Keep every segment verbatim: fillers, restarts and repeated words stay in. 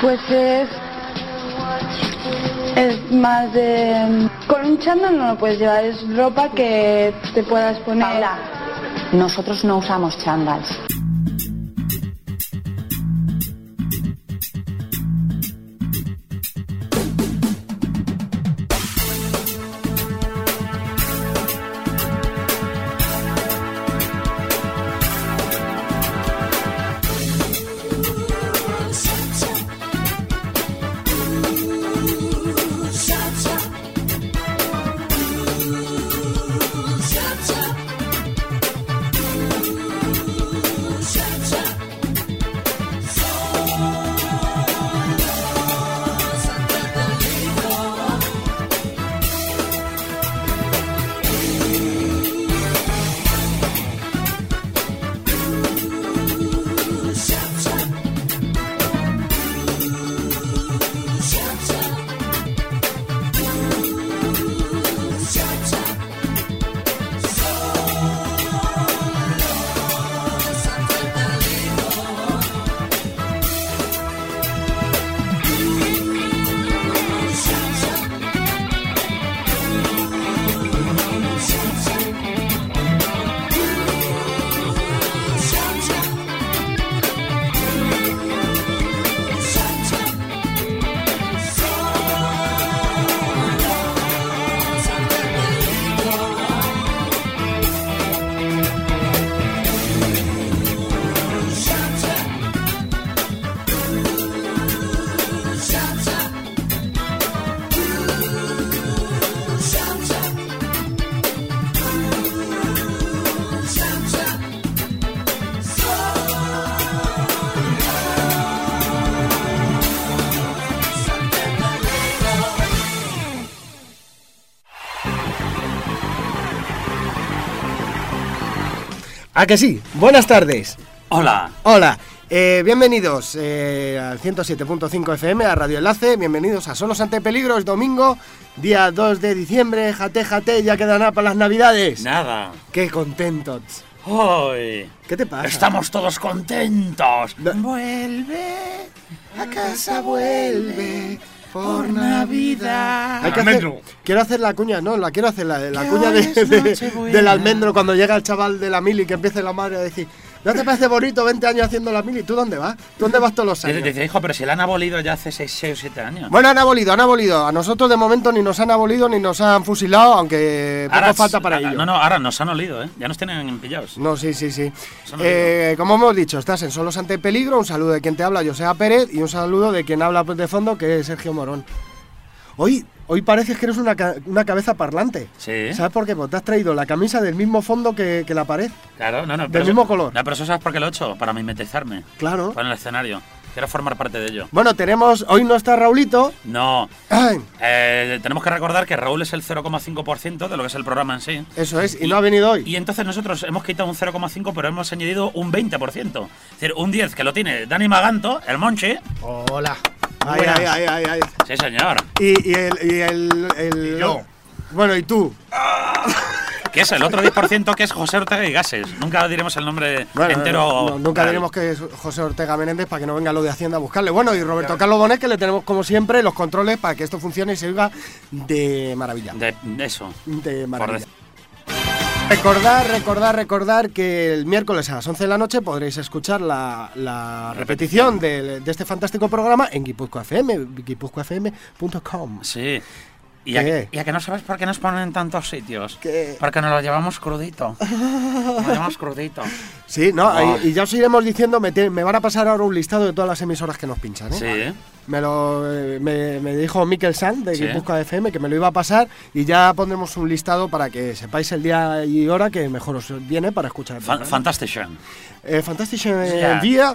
Pues es... Es más de... Con un chándal no lo puedes llevar, es ropa que te puedas poner... Paula, nosotros no usamos chándals. ¿A que sí? Buenas tardes. Hola. Hola. Eh, bienvenidos eh, al ciento siete punto cinco F M, a Radio Enlace. Bienvenidos a Solos ante Peligro. Es domingo, día dos de diciembre. Jate, jate, ya queda nada para las navidades. Nada. Qué contentos. ¡Hoy! ¿Qué te pasa? Estamos todos contentos. No. Vuelve, A casa vuelve por Navidad. Hay que hacer, quiero hacer la cuña, no, la quiero hacer, la, la Que cuña hoy de, es de- Nochebuena. del almendro cuando llega el chaval de la mili, que empiece la madre a decir: ¿no te parece bonito veinte años haciendo la mili? ¿Tú dónde vas? ¿Tú dónde vas todos los Dice, años? dice, hijo, pero si la han abolido ya hace seis o siete años. Bueno, han abolido, han abolido. A nosotros de momento ni nos han abolido ni nos han fusilado, aunque poco Ahora- falta para ahora- ello. No, no, ahora nos han olido, ¿eh? Ya nos tienen pillados. No, sí, sí, sí. Eso no Eh, como hemos dicho, estás en Solos ante Peligro. Un saludo de quien te habla, José Pérez, y un saludo de quien habla de fondo, que es Sergio Morón. Hoy, hoy pareces que eres una, ca- una cabeza parlante. Sí. ¿Sabes por qué? Porque te has traído la camisa del mismo fondo que, que la pared. Claro, no, no. Del pero mismo eso- color. No, pero eso sabes por qué lo he hecho, para mimetizarme. Claro. Para el escenario. Quiero formar parte de ello. Bueno, tenemos... Hoy no está Raulito. No. Ay, Eh, tenemos que recordar que Raúl es el cero coma cinco por ciento de lo que es el programa en sí. eso es, y no ha venido hoy. Y entonces nosotros hemos quitado un cero coma cinco, pero hemos añadido un veinte por ciento. Es decir, un diez que lo tiene Dani Maganto, el Monchi. Hola. Ay, Buenas. ay, ay, ay, ay. Sí, señor. Y, y el... Y el, el Y yo. Bueno, ¿y tú? Que es el otro diez por ciento que es José Ortega y Gases. Nunca diremos el nombre Bueno, entero. no, nunca real. diremos que es José Ortega Menéndez para que no venga lo de Hacienda a buscarle. Bueno, y Roberto Carlos Bonet, que le tenemos como siempre los controles para que esto funcione y se oiga de maravilla. De eso. De Por maravilla. decir. Recordar, recordar, recordar que el miércoles a las once de la noche podréis escuchar la, la repetición de, de este fantástico programa en Guipúzcoa F M, guipúzcoa f m punto com. Sí. Y a, ¿Qué? y a que no sabes por qué nos ponen en tantos sitios. ¿Qué? Porque nos lo llevamos crudito. Nos lo llevamos crudito. Sí, no, Oh. y, y ya os iremos diciendo, me, te- me van a pasar ahora un listado de todas las emisoras que nos pinchan, ¿eh? Sí, ¿eh? Me lo eh, me, me dijo Miquel San de Sí. Guipúzcoa F M que me lo iba a pasar, y ya pondremos un listado para que sepáis el día y hora que mejor os viene para escuchar el Fan- programa. Fantastic. Eh, fantástico eh, Ya. día.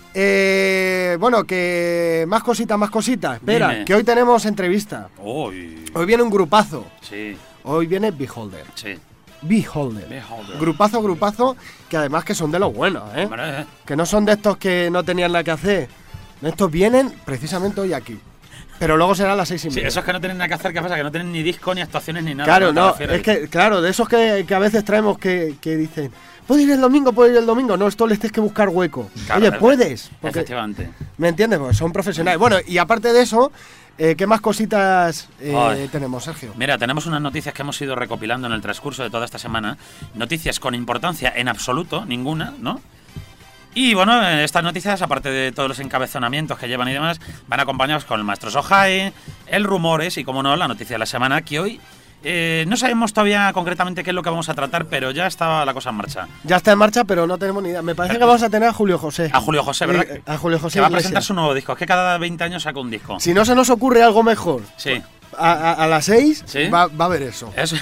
Eh, bueno, que más cositas, más cositas. Espera, Dime. que hoy tenemos entrevista. Uy. Hoy viene un grupazo. Sí, Hoy viene Beholder. sí. Beholder. Beholder. Grupazo, grupazo, que además que son de los buenos, ¿eh? Hombre, eh. Que no son de estos que no tenían nada que hacer. Estos vienen precisamente hoy aquí. Pero luego será a las seis y media. Sí, esos que no tienen nada que hacer, ¿qué pasa? Que no tienen ni disco, ni actuaciones, ni nada. Claro, no, refieres? es que, claro, de esos que, que a veces traemos que, que dicen, ¿puedo ir el domingo? ¿Puedo ir el domingo? No, esto les tienes que buscar hueco. Claro, Oye, puedes. Porque, efectivamente. ¿me entiendes? Pues son profesionales. Bueno, y aparte de eso, eh, ¿qué más cositas eh, tenemos, Sergio? Mira, tenemos unas noticias que hemos ido recopilando en el transcurso de toda esta semana. Noticias con importancia en absoluto, ninguna, ¿no? Y bueno, estas noticias, aparte de todos los encabezonamientos que llevan y demás, van acompañados con el maestro Sohai, el rumores y, como no, la noticia de la semana, que hoy eh, no sabemos todavía concretamente qué es lo que vamos a tratar, pero ya está la cosa en marcha. Ya está en marcha, pero no tenemos ni idea. Me parece que vamos a tener a Julio José. A Julio José, ¿verdad? Eh, a Julio José que va a Iglesias. presentar su nuevo disco. Es que cada veinte años saca un disco. Si no se nos ocurre algo mejor, Sí. a, a, a las seis ¿Sí? va, va a haber eso. Eso.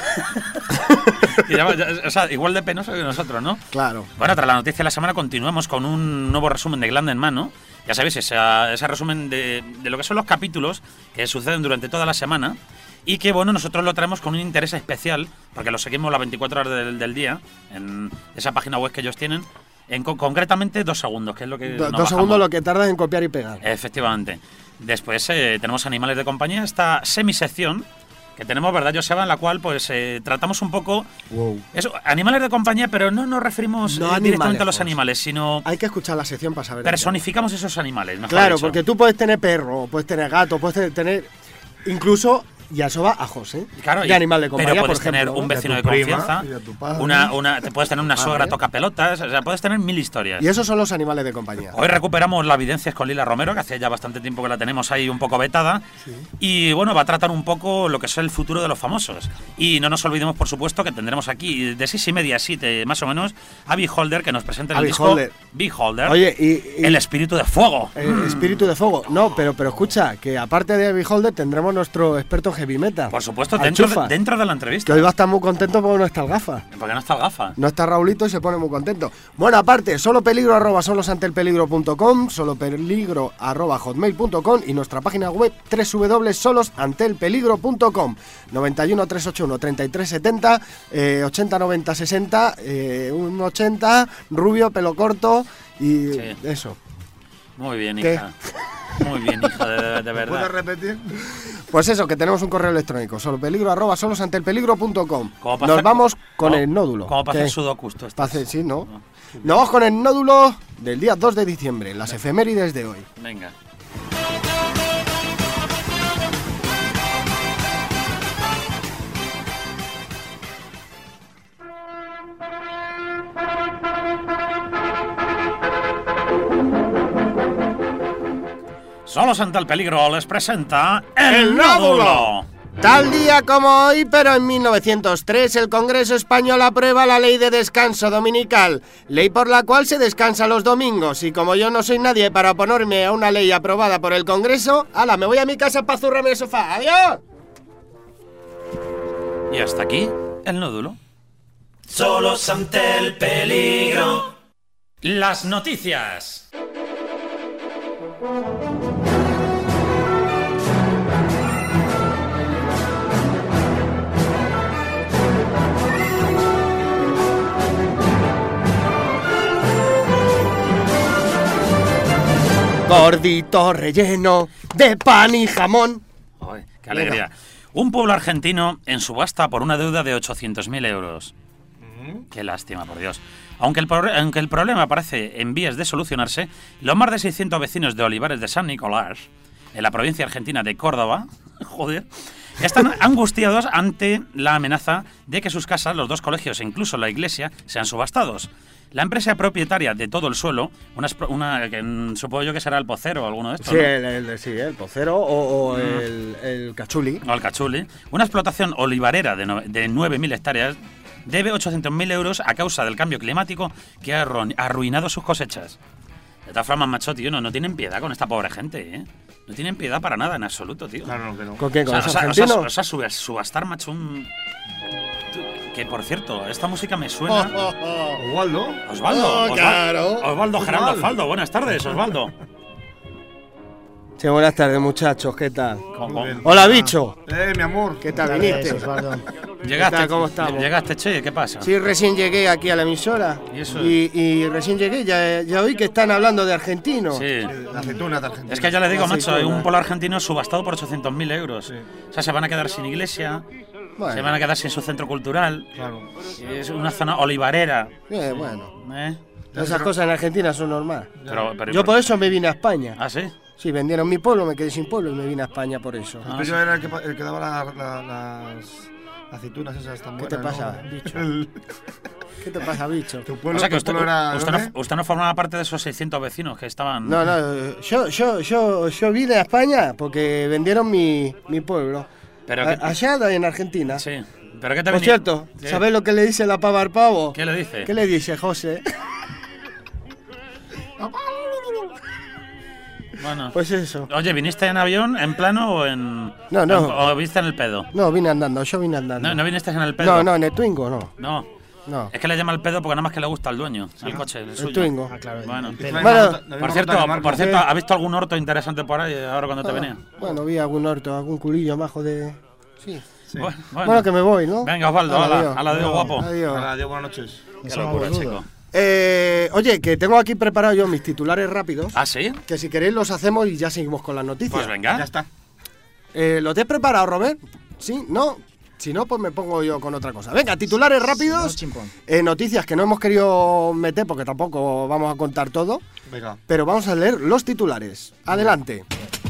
Y ya- ya- o sea, igual de penoso que nosotros, ¿no? Claro. Bueno, tras la noticia de la semana continuamos con un nuevo resumen de Glanda en mano. Ya sabéis, esa- ese resumen de, de lo que son los capítulos que suceden durante toda la semana y que, bueno, nosotros lo traemos con un interés especial porque lo seguimos las veinticuatro horas del, del día en esa página web que ellos tienen. En, co- concretamente dos segundos, que es lo que Do- nos dos bajamos. segundos lo que tarda en copiar y pegar. Efectivamente. Después eh, tenemos Animales de Compañía, esta semisección que tenemos, ¿verdad, Joseba? En la cual pues eh, tratamos un poco Wow. eso, animales de compañía, pero no nos referimos No eh, directamente a los animalejos. animales, sino Hay que escuchar la sección para saber. personificamos esos animales, mejor Claro, dicho. porque tú puedes tener perro, puedes tener gato, puedes tener incluso, y a eso va ajos, ¿eh? Claro, de y- animal de compañía, pero puedes por ejemplo, tener un ¿no? vecino Y a de tu prima, confianza, y a tu padre. una, una, te puedes tener una suegra Vale. toca pelotas, o sea, puedes tener mil historias. Y esos son los animales de compañía. Hoy recuperamos las evidencias con Lila Romero, que hacía ya bastante tiempo que la tenemos ahí un poco vetada. Y bueno, va a tratar un poco lo que es el futuro de los famosos. Y no nos olvidemos, por supuesto, que tendremos aquí de seis y media a siete, más o menos, a Beholder, que nos presenta el A disco Beholder. Beholder, Oye, y, y el espíritu de fuego. el espíritu de fuego. No, pero, pero escucha, que aparte de Beholder tendremos nuestro experto en heavy metal. Por supuesto, Al dentro Chufa, de, dentro de la que entrevista. hoy va a estar muy contento porque no está el gafa. Porque no está el gafa. No está Raulito y se pone muy contento. Bueno, aparte, solo peligro arroba solosantelpeligro.com, solo peligro arroba hotmail punto com y nuestra página web doble u doble u doble u punto solosantelpeligro punto com. noventa y uno, trescientos ochenta y uno, treinta y tres setenta, eh, ochenta, noventa, sesenta, eh, un ochenta, rubio, pelo corto y Sí. eso. Muy bien, ¿Qué? hija. Muy bien, hija, de, de ¿Puedes verdad. repetir? Pues eso, que tenemos un correo electrónico, solo peligro arroba solosantelpeligro punto com. Como para Nos hacer- vamos con como- el nódulo. Como para ¿Qué? hacer sudokus tú estás. Pa' hacer- sí, ¿no? Nos vamos con el nódulo del día dos de diciembre, las efemérides de hoy. Venga. Solos ante el peligro les presenta El, El Nódulo. Nódulo. Tal día como hoy, pero en mil novecientos tres, el Congreso Español aprueba la Ley de Descanso Dominical, ley por la cual se descansa los domingos. Y como yo no soy nadie para oponerme a una ley aprobada por el Congreso, ¡hala, me voy a mi casa para zurrarme el sofá! ¡Adiós! Y hasta aquí El Nódulo. Solos ante el peligro. Las noticias. Gordito relleno de pan y jamón. Ay, qué alegría. Un pueblo argentino en subasta por una deuda de ochocientos mil euros. Qué lástima, por Dios. Aunque el, pro- aunque el problema parece en vías de solucionarse, los más de seiscientos vecinos de Olivares de San Nicolás, en la provincia argentina de Córdoba, joder, están angustiados ante la amenaza de que sus casas, los dos colegios e incluso la iglesia sean subastados. La empresa propietaria de todo el suelo, una, espro- una que mm, supongo yo que será el Pocero o alguno de estos, Sí, ¿no? el, el- sí, el pocero o, o el, el cachuli. o el Cachuli, una explotación olivarera de, no- de nueve mil hectáreas, debe ochocientos mil euros a causa del cambio climático que ha arru- arruinado sus cosechas. De todas formas, macho, tío, no, no tienen piedad con esta pobre gente, ¿eh? No tienen piedad para nada, en absoluto, tío. Claro, que no. ¿Con qué? ¿Con o los sea, o sea, o sea, argentinos? o sea, subas- subastar, macho, un... Tú, que, por cierto, esta música me suena... Osvaldo. Osvaldo, Oh, Osval- claro. Osvaldo Gerardo Osvaldo. Osvaldo, buenas tardes, Osvaldo. Sí, buenas tardes, muchachos, ¿qué tal? ¿Cómo- Muy bien. Hola, bicho. Eh, mi amor. ¿Qué tal viniste? Osvaldo. Llegaste, ¿Qué tal? ¿Cómo estamos? Llegaste, che, ¿qué pasa? Sí, recién llegué aquí a la emisora. ¿Y eso? Y, y recién llegué, ya, ya oí que están hablando de argentinos. Sí. La aceituna de Argentina. Es que ya le digo, La macho, hay aceituna. un polo argentino subastado por ochocientos mil euros. Sí. O sea, se van a quedar sin iglesia, Bueno, se van a quedar sin su centro cultural. Claro. Es una zona olivarera. eh, bueno, ¿eh? esas cosas en Argentina son normales. Pero, pero, Yo por eso me vine a España. ¿Ah, sí? Sí, vendieron mi pueblo, me quedé sin pueblo y me vine a España por eso. Ah, Pero sí. yo era el que, pa- el que daba la- la- las aceitunas esas tan ¿Qué buenas. te pasa, ¿no? bicho? El- ¿Qué te pasa, bicho? Tu pueblo, O sea que tu usted, pueblo era, usted, ¿dónde? no, usted no formaba parte de esos seiscientos vecinos que estaban... No, no, yo, yo, yo, yo vine a España porque vendieron mi, mi pueblo. Pero A- que- allá en Argentina. Sí. ¿Pero qué te Por venía- cierto, ¿Qué? ¿sabés lo que le dice la pava al pavo? ¿Qué le dice? ¿Qué le dice, José? Bueno. Pues eso. Oye, ¿viniste en avión, en plano o en...? No, no. en- ¿O viste en el pedo? No, vine andando, yo vine andando. No, no viniste en el pedo. no, no, en el Twingo no. No. No. Es que le llama el pedo porque nada más que le gusta al dueño, el coche, el suyo. El Twingo. Bueno. Bueno, Por cierto, por cierto, ¿has visto algún orto interesante por ahí ahora cuando te venía? Bueno, vi algún orto, algún culillo majo de... Sí. Bueno, Bueno, que me voy, ¿no? Venga, Osvaldo, Hala, hala, adiós. hala, adiós, guapo. Adiós. Hola, Diego, buenas noches. Qué locura, chico. Eh, oye, que tengo aquí preparado yo mis titulares rápidos, ¿Ah, sí? que si queréis los hacemos y ya seguimos con las noticias. Pues venga. Ya está. Eh, ¿Lo te he preparado, Robert? ¿Sí? ¿No? Si no, pues me pongo yo con otra cosa. Venga, titulares rápidos. Eh, noticias que no hemos querido meter porque tampoco vamos a contar todo. Venga. Pero vamos a leer los titulares. Adelante.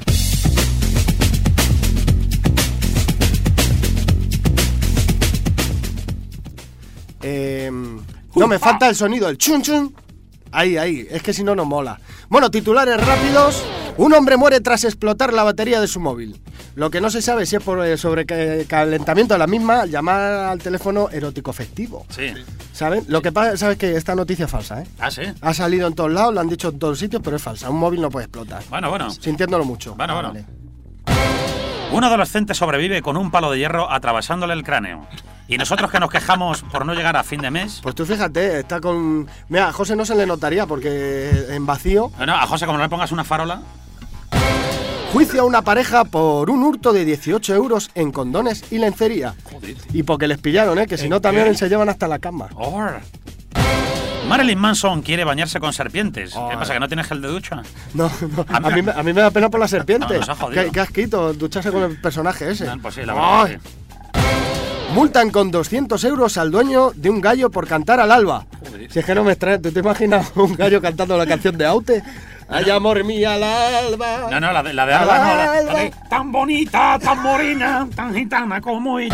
Eh, no me falta el sonido, el chun chun. Ahí, ahí, es que si no, no mola. Bueno, titulares rápidos. Un hombre muere tras explotar la batería de su móvil. Lo que no se sabe si es por el sobrecalentamiento de la misma al llamar al teléfono erótico festivo. Sí. ¿Saben? Lo que pasa es que esta noticia es falsa, ¿eh? ¿Ah, sí? Ha salido en todos lados, lo han dicho en todos sitios, pero es falsa. Un móvil no puede explotar. Bueno, bueno. Sintiéndolo mucho. Bueno, Ah, bueno. vale. Un adolescente sobrevive con un palo de hierro atravesándole el cráneo. Y nosotros que nos quejamos por no llegar a fin de mes... Pues tú fíjate, está con... Mira, a José no se le notaría porque en vacío... Bueno, a José, como no le pongas una farola... Juicio a una pareja por un hurto de dieciocho euros en condones y lencería. Joder. Y porque les pillaron, ¿eh? Que si no también se llevan hasta la cama. Or. Marilyn Manson quiere bañarse con serpientes. ¿Qué Oh. pasa, que no tienes gel de ducha? No, no, A mí- a mí, me- a mí me da pena por la serpiente. No, nos ha jodido. ¿Qué, qué asquito ducharse con el personaje ese. No, pues sí, la verdad Ay. que sí. Multan con doscientos euros al dueño de un gallo por cantar al alba. Joder. Si es que no me extrae, ¿tú te imaginas un gallo cantando la canción de Aute? Ay, amor mío al alba. No, no, la de, la de Alba no, la, la de tan bonita, tan morena, tan gitana como ella.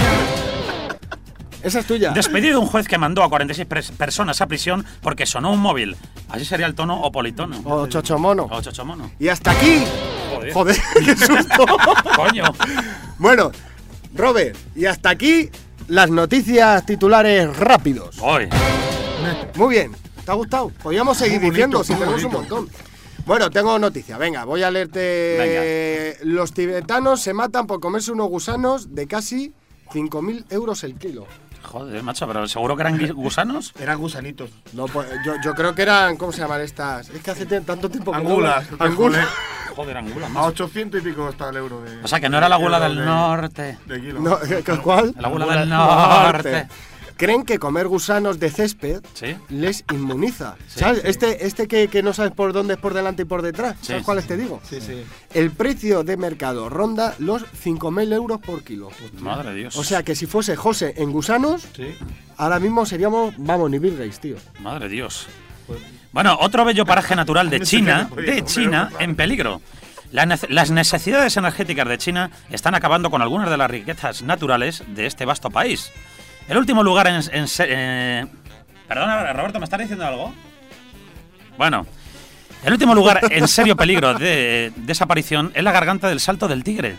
Esa es tuya. Despedido un juez que mandó a cuarenta y seis pres- personas a prisión porque sonó un móvil. Así sería el tono o politono. O chochomono. O chochomono. Y hasta aquí. Joder. Joder, qué susto. Coño. Bueno, Robert, y hasta aquí las noticias titulares rápidos. Hoy. Muy bien, ¿te ha gustado? Podríamos seguir Muy bonito, diciendo si muy tenemos un bonito. montón. Bueno, tengo noticia, venga, voy a leerte. Los tibetanos se matan por comerse unos gusanos de casi cinco mil euros el kilo. Joder, macho, pero seguro que eran gui- gusanos. Eran gusanitos. No, pues yo, yo creo que eran, ¿cómo se llaman estas? Es que hace t- tanto tiempo que no- Angulas. Angulas. Joder, angulas, A macho. ochocientos y pico está el euro de... O sea, que no era la gula del de- norte. De kilo. No, ¿qué- ¿cuál? La gula del norte. Creen que comer gusanos de césped ¿Sí? les inmuniza. Sí, ¿Sabes? sí. Este, este que, que no sabes por dónde es por delante y por detrás. Sí, ¿Sabes sí. cuáles te digo? Sí, sí. El precio de mercado ronda los cinco mil euros por kilo. Madre de Dios. O sea que si fuese José en gusanos, Sí. ahora mismo seríamos, vamos, ni Bill Gates, tío. Madre de Dios. Bueno, otro bello paraje natural de No sé China, qué me de podía China, comer, en peligro. La nece- Las necesidades energéticas de China están acabando con algunas de las riquezas naturales de este vasto país. El último lugar en... en se- eh, Perdona, Roberto, ¿me estás diciendo algo? Bueno, el último lugar en serio peligro de desaparición es la garganta del Salto del Tigre.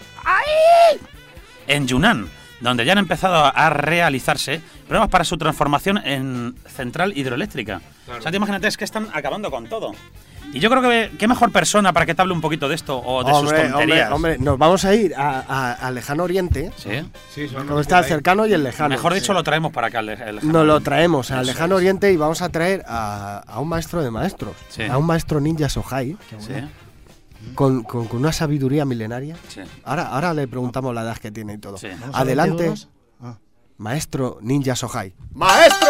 En Yunnan, donde ya han empezado a realizarse pruebas para su transformación en central hidroeléctrica. O sea, te imagínate, es que están acabando con todo. Y yo creo que qué mejor persona para que te hable un poquito de esto o de sus Hombre, hombre, tonterías. hombre, nos vamos a ir a- a- al lejano oriente. Sí. Sí, son Como está el cercano y el lejano. Mejor dicho, lo traemos para acá. El, el- Nos lo traemos al Eso lejano es. oriente y vamos a traer a, a un maestro de maestros. Sí. A un maestro ninja Sohai. Sí, Con, con- con una sabiduría milenaria. sí. Ahora, ahora le preguntamos la edad que tiene y todo. Sí. Adelante. Maestro Ninja Sohai. ¡Maestro!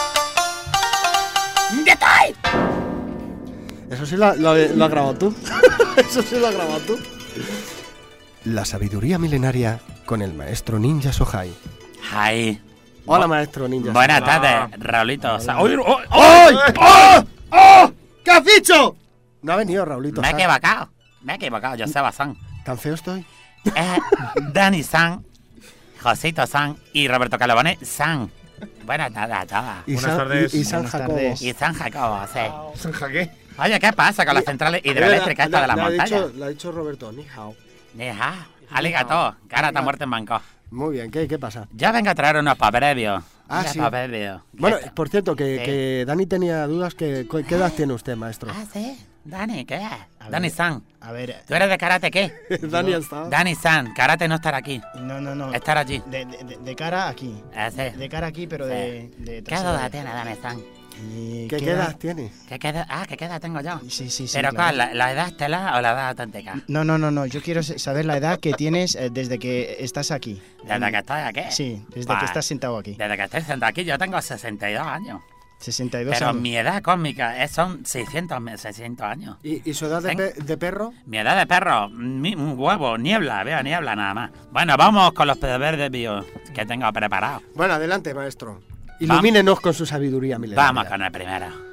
¡Detai! Eso sí lo, lo, lo has grabado tú. Eso sí lo has grabado tú. La sabiduría milenaria con el Maestro Ninja Sohai. Ay. Hola, Maestro Ninja. Buenas Sohai. tardes, Raulito. O sea, ¡Uy! ¡Oh! ¡Ay! ¡Oh! ¡Oh! ¿Qué has dicho? No ha venido Raulito. Me he San. equivocado. Me he equivocado. Yo Seba San. ¿Tan feo estoy? Eh, Dani San, Josito San y Roberto Calabone San. Buenas tardes a todas. Y Buenas San, tardes. Y, y San Buenas Jacobo. tardes. Y San Jacobo, sí. ¿San Jaque? Oye, ¿qué pasa con las centrales hidroeléctricas estas de las Le ha montañas? dicho- Le ha dicho Roberto, ni hao. Deja, aligato, cara está muerto en banco. Muy bien, ¿qué, qué pasa? Ya vengo a traer unos papeles. Ah, unos sí. papeles. Bueno, Esto. por cierto, que, Sí. que Dani tenía dudas. Que, ¿Qué edad tiene usted, maestro? Ah, sí. Dani, ¿qué? A Dani ver. San. A ver, ¿Tú eres de karate qué? Dani está. Dani San, karate no estar aquí. no, no, no. Estar allí. De, de- de- de cara aquí. Ah, sí. De cara aquí, pero de, de ¿Qué trasero. duda tiene Dani San? Y ¿Qué, qué edad tiene? ¿Qué queda? Ah, ¿qué edad tengo yo? Sí, sí, sí. ¿Pero claro. cuál? ¿La, la edad estelar o la edad auténtica? No, no, no, no. Yo quiero sa- saber la edad que tienes eh, desde que estás aquí. ¿Desde que estoy aquí? Sí, desde Bah, que estás sentado aquí. Desde que estoy sentado aquí yo tengo sesenta y dos años. sesenta y dos Pero años. mi edad cósmica es, son seiscientos, me- seiscientos años. ¿Y, y su edad de, pe- de perro? Mi edad de perro, mi- un huevo, niebla, veo niebla nada más. Bueno, vamos con los verdes bio que tengo preparados. Bueno, adelante, maestro. Ilumínenos con su sabiduría milenaria. Vamos con el primero.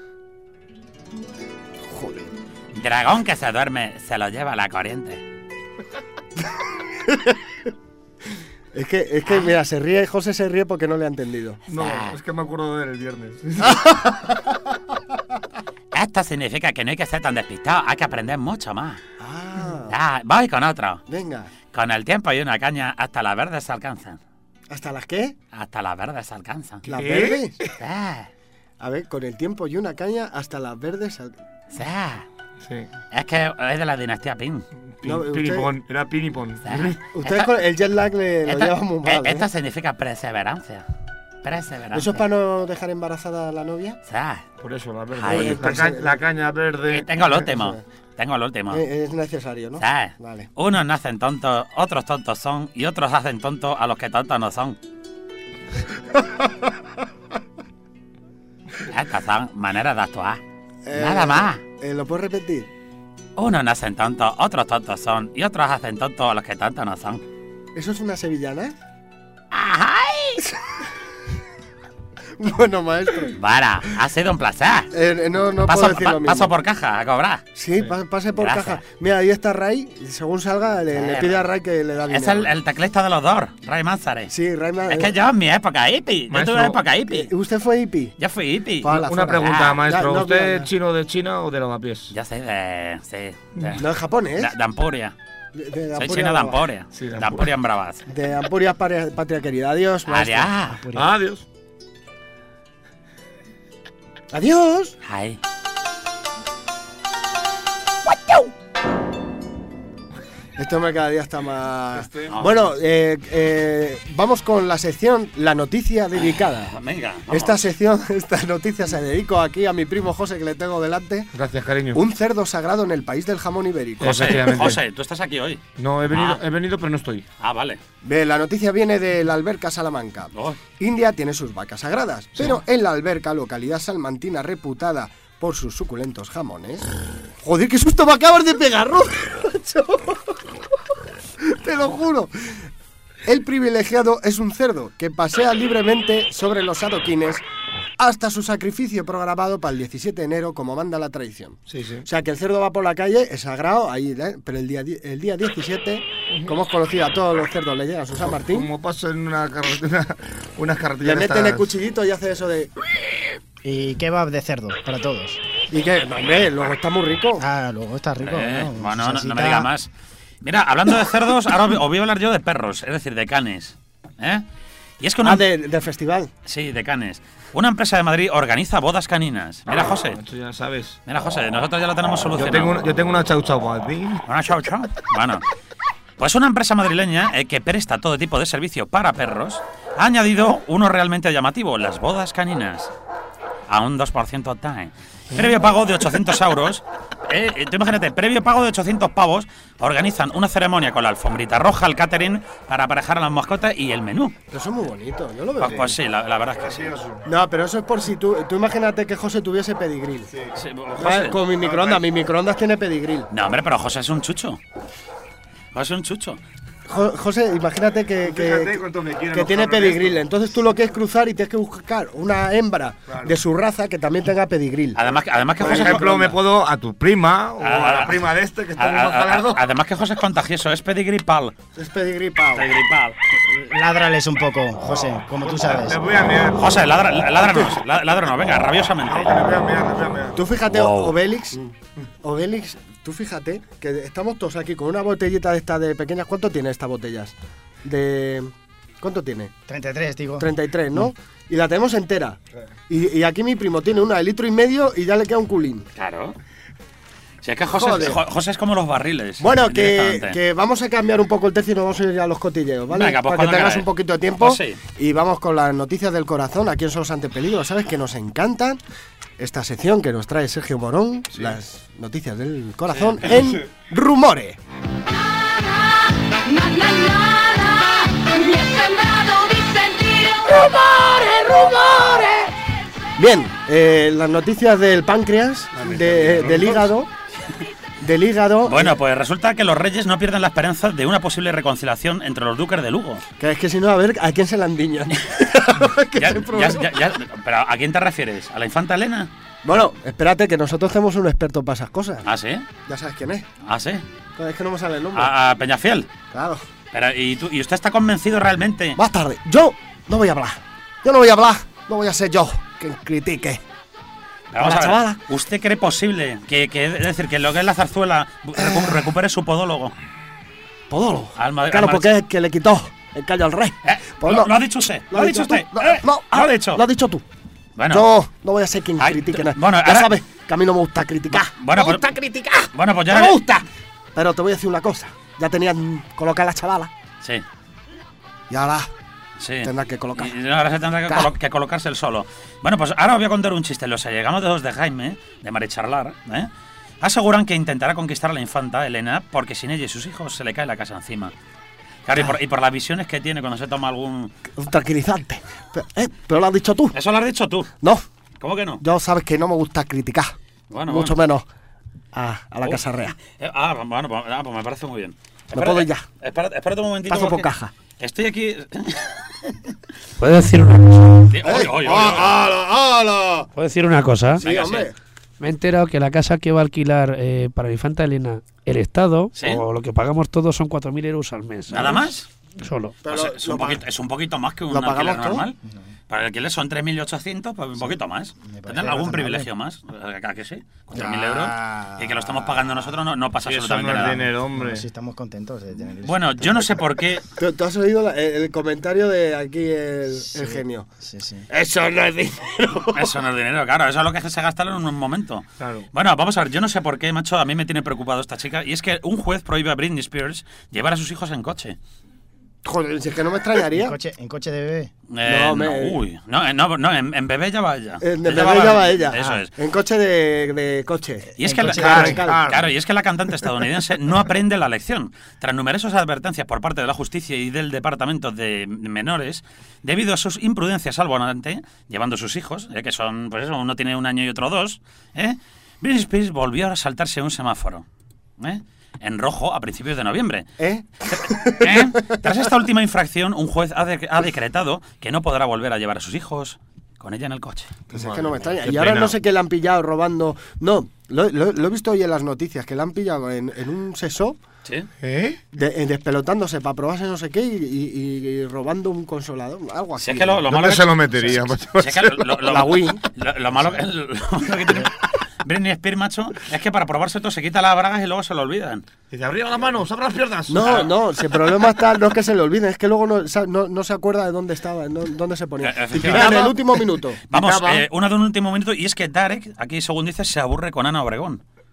Dragón que se duerme se lo lleva la corriente. Es que, es que mira, se ríe, José se ríe porque no le ha entendido. No, Ah. es que me acuerdo de él el viernes. Esto significa que no hay que ser tan despistado, hay que aprender mucho más. Ah, Ah, voy con otro. venga. Con el tiempo y una caña, hasta las verdes se alcanzan. ¿Hasta las qué? Hasta las verdes se alcanzan. ¿Las ¿Qué? verdes? Sí, A ver, con el tiempo y una caña hasta las verdes. al- sí. Sí. Es que es de la dinastía Pin. Pin- No, usted- Pinipón, era Pinipón. Sí. Usted Esto- con el jet lag le lo esto- lleva muy eh, mal, ¿eh? esto significa perseverancia. Perseverancia. ¿Eso es para no dejar embarazada a la novia? Sí. Por eso, la verde. Ay, la, pues, ca- eh, la caña verde. Y tengo el último. Eso Tengo el último. Eh, es necesario, ¿no? Sí. Vale. Unos nacen tontos, otros tontos son, y otros hacen tontos a los que tontos no son. Estas son maneras de actuar. Eh, Nada más. eh, ¿Lo puedes repetir? Unos nacen tontos, otros tontos son, y otros hacen tontos a los que tontos no son. ¿Eso es una sevillana? ¡Ay! Bueno, maestro. Vara, ha sido un placer. Eh, eh, no no Paso, puedo decir pa- lo mismo. paso por caja a cobrar. Sí, pa- pase por Gracias. caja. Mira, ahí está Ray. y según salga, le, Sí, le pide a Ray que le da dinero. Es el, el teclista de los dos, Ray Manzarek. Sí, Ray ma- Es que yo en mi época hippie. Yo Maestro, tuve época hippie. Eh, ¿Usted fue hippie? Yo fui hippie. Pa' la Una zona. pregunta, Ah, maestro. ya, no, ¿Usted no, es no. chino de China o de lavapiés? Yo soy de. Sí. De, No, es japonés. de, de Ampuria. De, de Soy Ampuria chino de Brava. Ampuria. Sí, de de Ampuria. Ampuria en Bravas. De Ampuria, patria, patria querida. Adiós, maestro. Adiós. Puri. Adiós. Adiós. Ay. Este hombre cada día está más... Este- Bueno, eh, eh, vamos con la sección La Noticia Dedicada. Venga. vamos. Esta sección, esta noticia se dedico aquí a mi primo José que le tengo delante. Gracias, cariño. Un cerdo sagrado en el país del jamón ibérico. José. José, Efectivamente. José, tú estás aquí hoy. No, he venido, Ah. he venido, pero no estoy. Ah, vale. Bien, la noticia viene de la alberca Salamanca. Oh, India tiene sus vacas sagradas, pero en la alberca, localidad salmantina reputada por sus suculentos jamones... Joder, qué susto me acabas de pegar, Roberto. Te lo juro. El privilegiado es un cerdo que pasea libremente sobre los adoquines hasta su sacrificio programado para el diecisiete de enero, como manda la tradición. Sí, sí. O sea, que el cerdo va por la calle, es sagrado, ahí, ¿eh? Pero el día, die- el día diecisiete, como es conocido, a todos los cerdos le llega su San Martín, Como paso en una carretera, unas le carretillas. meten el cuchillito y hace eso de... Y kebab de cerdo, para todos. Y que, no, hombre, luego está muy rico. Ah, luego está rico. eh, ¿no? bueno, no, no Salsita. me digas más. Mira, hablando de cerdos, ahora os voy a hablar yo de perros, es decir, de canes. ¿Eh? Y es que una... Ah, de- del festival. Sí, de canes. Una empresa de Madrid organiza bodas caninas. Mira, José. Eso ya sabes. Mira, José, nosotros ya lo tenemos Yo solucionado. tengo, una- yo tengo una chau chau para ti. Una chau chau. Bueno, pues una empresa madrileña eh, que presta todo tipo de servicio para perros ha añadido uno realmente llamativo, las bodas caninas. A un dos por ciento time. Previo pago de ochocientos euros, eh, eh, tú imagínate, previo pago de ochocientos pavos, organizan una ceremonia con la alfombrita roja, el catering, para aparejar a las mascotas y el menú. Pero eso es muy bonito, yo lo veo. Pues, bien. pues sí, la, la verdad es que sí. No, pero eso es por si tú... Tú imagínate que José tuviese pedigril. Sí, José, con mi microondas, mi microondas tiene pedigril. No, hombre, pero José es un chucho. José es un chucho. Jo, José, imagínate que, que, que, que tiene pedigril. Entonces tú lo quieres cruzar y tienes que buscar una hembra claro. de su raza que también tenga pedigril. Además, además que Por José ejemplo, me puedo a tu prima o a, a la prima de este que estamos a, a, hablando. Además que José es contagioso, es pedigripal. Es pedigripal. Pedigripal. Ládrales un poco, José, como tú sabes. Te voy a mirar. José, ladra, ládranos, ládranos, venga, rabiosamente. Me voy a mirar, me voy a mirar. Tú fíjate, Wow. Obélix, Obélix, tú fíjate que estamos todos aquí con una botellita de esta de pequeñas. ¿Cuánto tiene estas botellas? De... ¿Cuánto tiene? treinta y tres, digo. treinta y tres, ¿no? Y la tenemos entera. Y, y aquí mi primo tiene una de litro y medio y ya le queda un culín. Claro. Si es que José, Jo- José es como los barriles. Bueno, que, directamente. que vamos a cambiar un poco el tercio y nos vamos a ir a los cotilleos, ¿vale? Venga, pues para que cuando tengas queráis. un poquito de tiempo. Pues sí. Y vamos con las noticias del corazón aquí en Solos ante Peligro. ¿Sabes que nos encantan? Esta sección que nos trae Sergio Morón, sí. Las noticias del corazón sí. en sí. Rumore. ¡Rumores, rumores! Bien, eh, las noticias del páncreas, de, del hígado, del hígado. Bueno, pues resulta que los reyes no pierden la esperanza de una posible reconciliación entre los duques de Lugo. Que es que si no, a ver, ¿a quién se la endiñan? ya, ya, ya, ya, ¿Pero a quién te refieres? ¿A la infanta Elena? Bueno, espérate, que nosotros tenemos un experto para esas cosas. ¿Ah, sí? Ya sabes quién es. ¿Ah, sí? Es que no me sale el nombre. ¿A, a Peñafiel? Claro. Pero, ¿y, tú, ¿Y usted está convencido realmente? Más tarde. Yo no voy a hablar. Yo no voy a hablar. No voy a ser yo quien critique. Pero vamos la a ver, chavala. ¿usted cree posible que, que, es decir, que lo que es la zarzuela recu- recupere su podólogo? ¿Podólogo? Al Madrid- Claro, al porque es el que le quitó el callo al rey. Eh, Pues lo, no. lo ha dicho usted. Lo, ha dicho tú. usted. No, Eh, no, lo ha dicho. Lo has dicho tú. Bueno, Yo no voy a ser quien Ay, critique t- nada. bueno, ya ahora- sabes que a mí no me gusta criticar. Bueno, me pero- gusta criticar. bueno, pues ya No le- me gusta. Pero te voy a decir una cosa. Ya tenían colocada la chavala Sí, y ahora sí. tendrá que colocar. Y ahora se tendrá que, Claro. colo- que colocarse el solo. Bueno, pues ahora os voy a contar un chiste. Los allegados de dos de Jaime, de Maricharlar, ¿eh? aseguran que intentará conquistar a la infanta Elena porque sin ella y sus hijos se le cae la casa encima. Claro, y por, y por las visiones que tiene cuando se toma algún... Un tranquilizante. Pero, eh, pero lo has dicho tú. Eso lo has dicho tú. No, ¿Cómo que no? yo sabes que no me gusta criticar. Bueno, mucho bueno. menos a, a la Oh. Casa Real. Eh, ah, bueno, pues, ah, pues me parece muy bien. Me puedo ir ya. Espérate, espérate un momentito. Paso por porque caja. Estoy aquí... ¿Puedo decir una cosa? Di- oye, oye, oye, oye. ¡Hala, hala! ¿Puedo decir una cosa? Sí, Venga, hombre. Me he enterado que la casa que va a alquilar eh, para la infanta Elena el Estado, ¿Sí? o lo que pagamos todos, son cuatro mil euros al mes. ¿sabes? ¿Nada más? Solo. Pero Pues lo- es, lo un pag- poquito, es un poquito más que un ¿Lo alquiler pagamos todo? normal. Para el alquiler son tres mil ochocientos, pues un poquito más. parece ¿Tendrán algún razonable. privilegio más? ¿A que sí? cuatro mil Ya. euros. Y que lo estamos pagando nosotros no, no pasa Y eso absolutamente no es nada. dinero, hombre. Sí, estamos contentos de tener eso. Bueno, yo no sé por qué... ¿Tú, tú has oído la- el, el comentario de aquí el, Sí. el genio? Sí, sí. Eso no es dinero. Eso no es dinero, claro. Eso es lo que se gasta en un momento. Claro. Bueno, vamos a ver. Yo no sé por qué, macho, a mí me tiene preocupado esta chica. Y es que un juez prohíbe a Britney Spears llevar a sus hijos en coche. Joder, si es que no me ¿En extrañaría. coche, en coche de bebé? Eh, No, no, me- uy. No, eh, no, no, en, en bebé ya va ella. En de Ella bebé ya va ella. Eso Ah, es. En coche de, de coche. Y es En que la, coche claro, de claro, cal. claro, y es que la cantante estadounidense no aprende la lección. Tras numerosas advertencias por parte de la justicia y del departamento de menores, debido a sus imprudencias al volante, llevando a sus hijos, eh, que son, pues eso, uno tiene un año y otro dos, ¿eh? Britney Spears volvió a saltarse un semáforo, ¿eh? en rojo a principios de noviembre. ¿Eh? ¿Eh? Tras esta última infracción, un juez ha, de- ha decretado que no podrá volver a llevar a sus hijos con ella en el coche. Pues es que no me extraña. qué Y ahora pena. no sé qué le han pillado robando. No, lo, lo- lo he visto hoy en las noticias, que le han pillado en, en un sesó, ¿Sí? ¿Eh? de- en despelotándose para probarse no sé qué y, y- y robando un consolador, algo así. Si es que lo, lo malo ¿Dónde que- se lo metería? macho? si es que lo, lo- lo- La Wii. Lo, lo malo, que- lo malo que tiene Britney Spears, macho, es que para probarse todo se quita las bragas y luego se lo olvidan. Dice, arriba las manos, abra las piernas. No, no, si el problema está, no es que se le olvide, es que luego no, sa- no, no se acuerda de dónde estaba, no- dónde se ponía. E- efectivamente. En el último minuto. Vamos, Pitaba. eh, una de un último minuto, y es que Darek, aquí según dice, se aburre con Ana Obregón.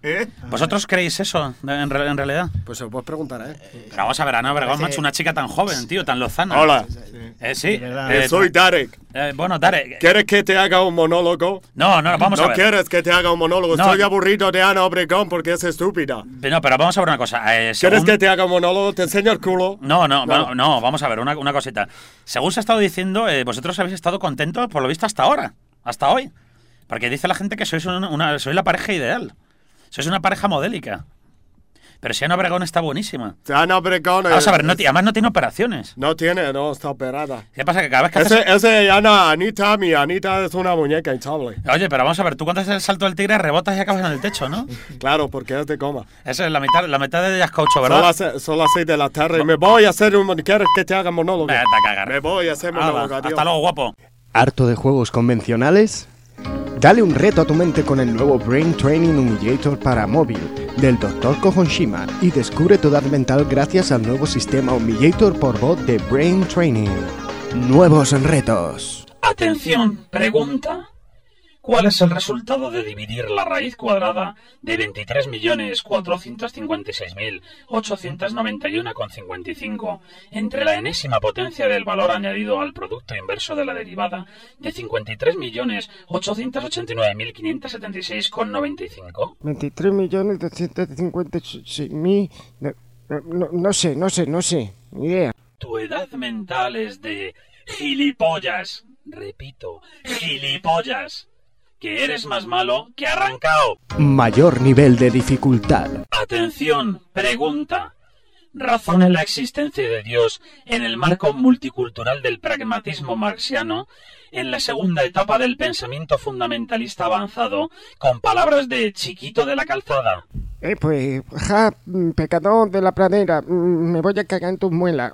¿Eh? ¿Vosotros creéis eso, en, re- en realidad? Pues se lo puedes preguntar, ¿eh? Pero vamos a ver, Ana Obregón, macho, una chica tan joven, tío, tan lozana. Hola. Eh, sí. Eh, soy Darek. Eh, bueno, Darek. ¿Quieres que te haga un monólogo? No, no, vamos no a ver. No quieres que te haga un monólogo. No. Estoy aburrido de Ana Obregón porque es estúpida. No, pero vamos a ver una cosa. Eh, ¿Quieres según... que te haga un monólogo? ¿Te enseño el culo? No, no, No. no, no, vamos a ver, una, una cosita. Según se ha estado diciendo, eh, vosotros habéis estado contentos, por lo visto, hasta ahora. Hasta hoy. Porque dice la gente que sois una, una sois la pareja ideal. Sois una pareja modélica. Pero si Ana Obregón está buenísima. Ana Obregón... Vamos eh, a ver, no, ti- además no tiene operaciones. No tiene, no, está operada. ¿Qué pasa? Que cada vez que haces... Ese, ese Ana, Anita, mi Anita es una muñeca hinchable. Oye, pero vamos a ver, tú cuando haces el salto del tigre rebotas y acabas en el techo, ¿no? Claro, porque es de coma. Esa es la mitad, la mitad de ellas caucho, Son ¿verdad? las, son las seis de la tarde. Me voy a hacer un... ¿Quieres que te haga monólogo? Vete a cagar. Me voy a hacer Hala, monólogo, adiós. hasta luego, guapo. ¿Harto de juegos convencionales? Dale un reto a tu mente con el nuevo Brain Training Humillator para móvil del doctor Kohonshima y descubre tu edad mental gracias al nuevo sistema Humillator por voz de Brain Training. Nuevos retos. Atención, pregunta. ¿Cuál es el resultado de dividir la raíz cuadrada de veintitrés millones cuatrocientos cincuenta y seis mil ochocientos noventa y uno coma cincuenta y cinco entre la enésima potencia del valor añadido al producto inverso de la derivada de cincuenta y tres millones ochocientos ochenta y nueve mil quinientos setenta y seis coma noventa y cinco? veintitrés millones doscientos cincuenta y seis mil... No, no, no sé, no sé, no sé. Ni idea. Tu edad mental es de gilipollas. Repito, gilipollas. Que eres más malo que arrancao. Mayor nivel de dificultad. Atención, pregunta. Razona la existencia de Dios en el marco multicultural del pragmatismo marxiano, en la segunda etapa del pensamiento fundamentalista avanzado, con palabras de Chiquito de la Calzada. Eh, pues, ja, pecador de la pradera, me voy a cagar en tus muelas.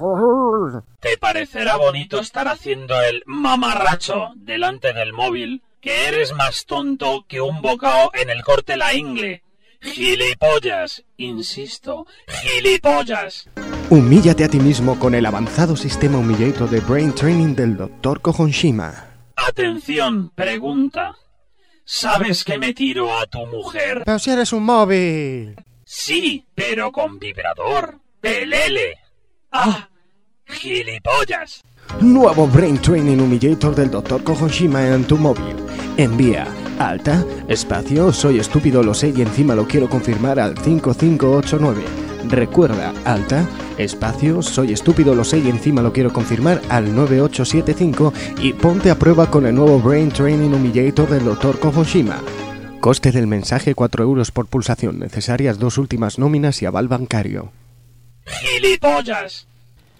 ¿Te parecerá bonito estar haciendo el mamarracho delante del móvil? Que eres más tonto que un bocao en el corte la ingle. Gilipollas, insisto, gilipollas. Humíllate a ti mismo con el avanzado sistema Humillator de Brain Training del doctor Kohonshima. Atención, pregunta. ¿Sabes que me tiro a tu mujer? Pero si eres un móvil. Sí, pero con vibrador. Pelele. Ah, gilipollas. Nuevo Brain Training Humillator del doctor Kohonshima en tu móvil. Envía alta, espacio, soy estúpido, lo sé y encima lo quiero confirmar al cinco cinco ocho nueve. Recuerda, alta, espacio, soy estúpido, lo sé y encima lo quiero confirmar al nueve ocho siete cinco y ponte a prueba con el nuevo Brain Training Humillator del doctor Kohonshima. Coste del mensaje cuatro euros por pulsación, necesarias dos últimas nóminas y aval bancario. ¡Gilipollas!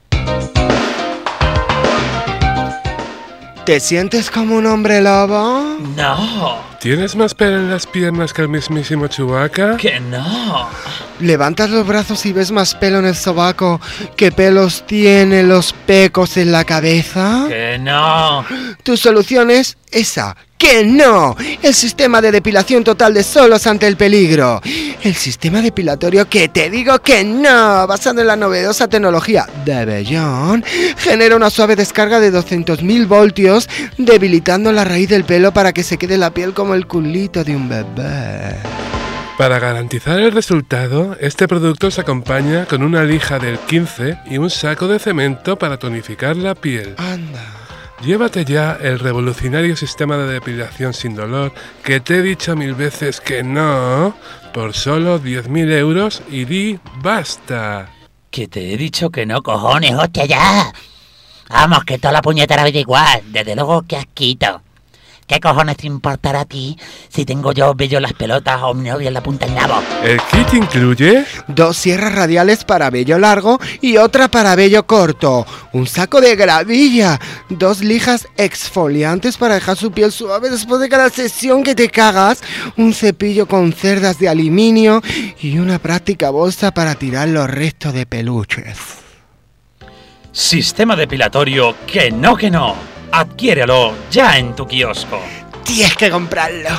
¿Te sientes como un hombre lobo? No. ¿Tienes más pelo en las piernas que el mismísimo Chewbacca? Que no. Levantas los brazos y ves más pelo en el sobaco que pelos tiene los pecos en la cabeza. Que no. Tu solución es esa. ¡Que no! El sistema de depilación total de Solos ante el peligro. El sistema depilatorio que te digo que no, basado en la novedosa tecnología de Bellón, genera una suave descarga de doscientos mil voltios, debilitando la raíz del pelo para que se quede la piel como el culito de un bebé. Para garantizar el resultado, este producto se acompaña con una lija del quince y un saco de cemento para tonificar la piel. Anda. Llévate ya el revolucionario sistema de depilación sin dolor que te he dicho mil veces que no, por solo diez mil euros y di basta. Que te he dicho que no, cojones, hostia, ya. Vamos, que toda la puñetera vida igual. Desde luego que asquito. ¿Qué cojones te importará a ti si tengo yo vello en las pelotas o mi novio en la punta del nabo? ¿El kit incluye? Dos sierras radiales para vello largo y otra para vello corto. Un saco de gravilla. Dos lijas exfoliantes para dejar su piel suave después de cada sesión que te cagas. Un cepillo con cerdas de aluminio y una práctica bolsa para tirar los restos de peluches. Sistema depilatorio que no, que no. Adquiérelo ya en tu kiosco. Tienes que comprarlo.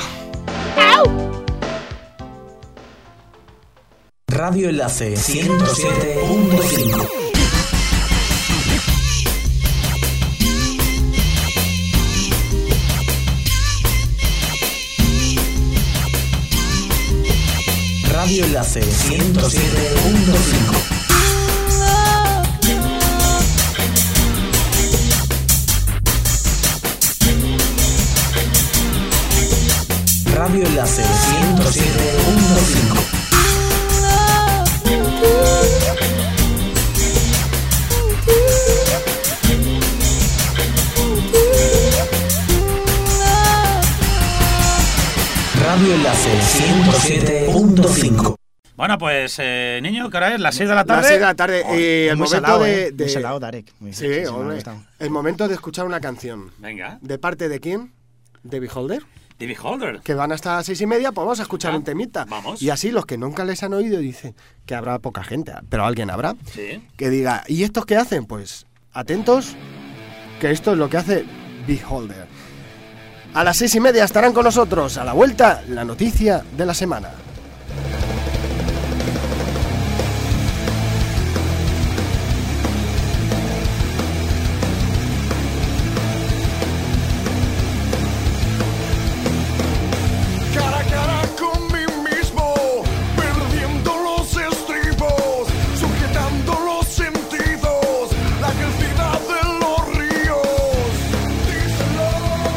Radio Enlace ciento siete punto cinco. Radio Enlace ciento siete punto cinco. Radio Enlace ciento siete punto cinco. Radio Enlace ciento siete punto cinco. Bueno, pues, eh, niño, ¿qué hora es? ¿Las seis de la tarde? Las seis de la tarde. Oh, y el muy momento salado, de, eh. de- Muy salado, Darek. Muy- Sí, sí, sí, me ha hombre. gustado. El momento de escuchar una canción. Venga. ¿De parte de quién? ¿De Beholder? The Beholder. Que van hasta las seis y media, pues vamos a escuchar un temita. Vamos. Y así los que nunca les han oído dicen que habrá poca gente, pero alguien habrá. Sí. Que diga, ¿y estos qué hacen? Pues atentos, que esto es lo que hace Beholder. A las seis y media estarán con nosotros. A la vuelta, la noticia de la semana. Cara a cara con mí mismo, perdiendo los estribos, sujetando los sentidos, la crecida de los ríos. Díselo,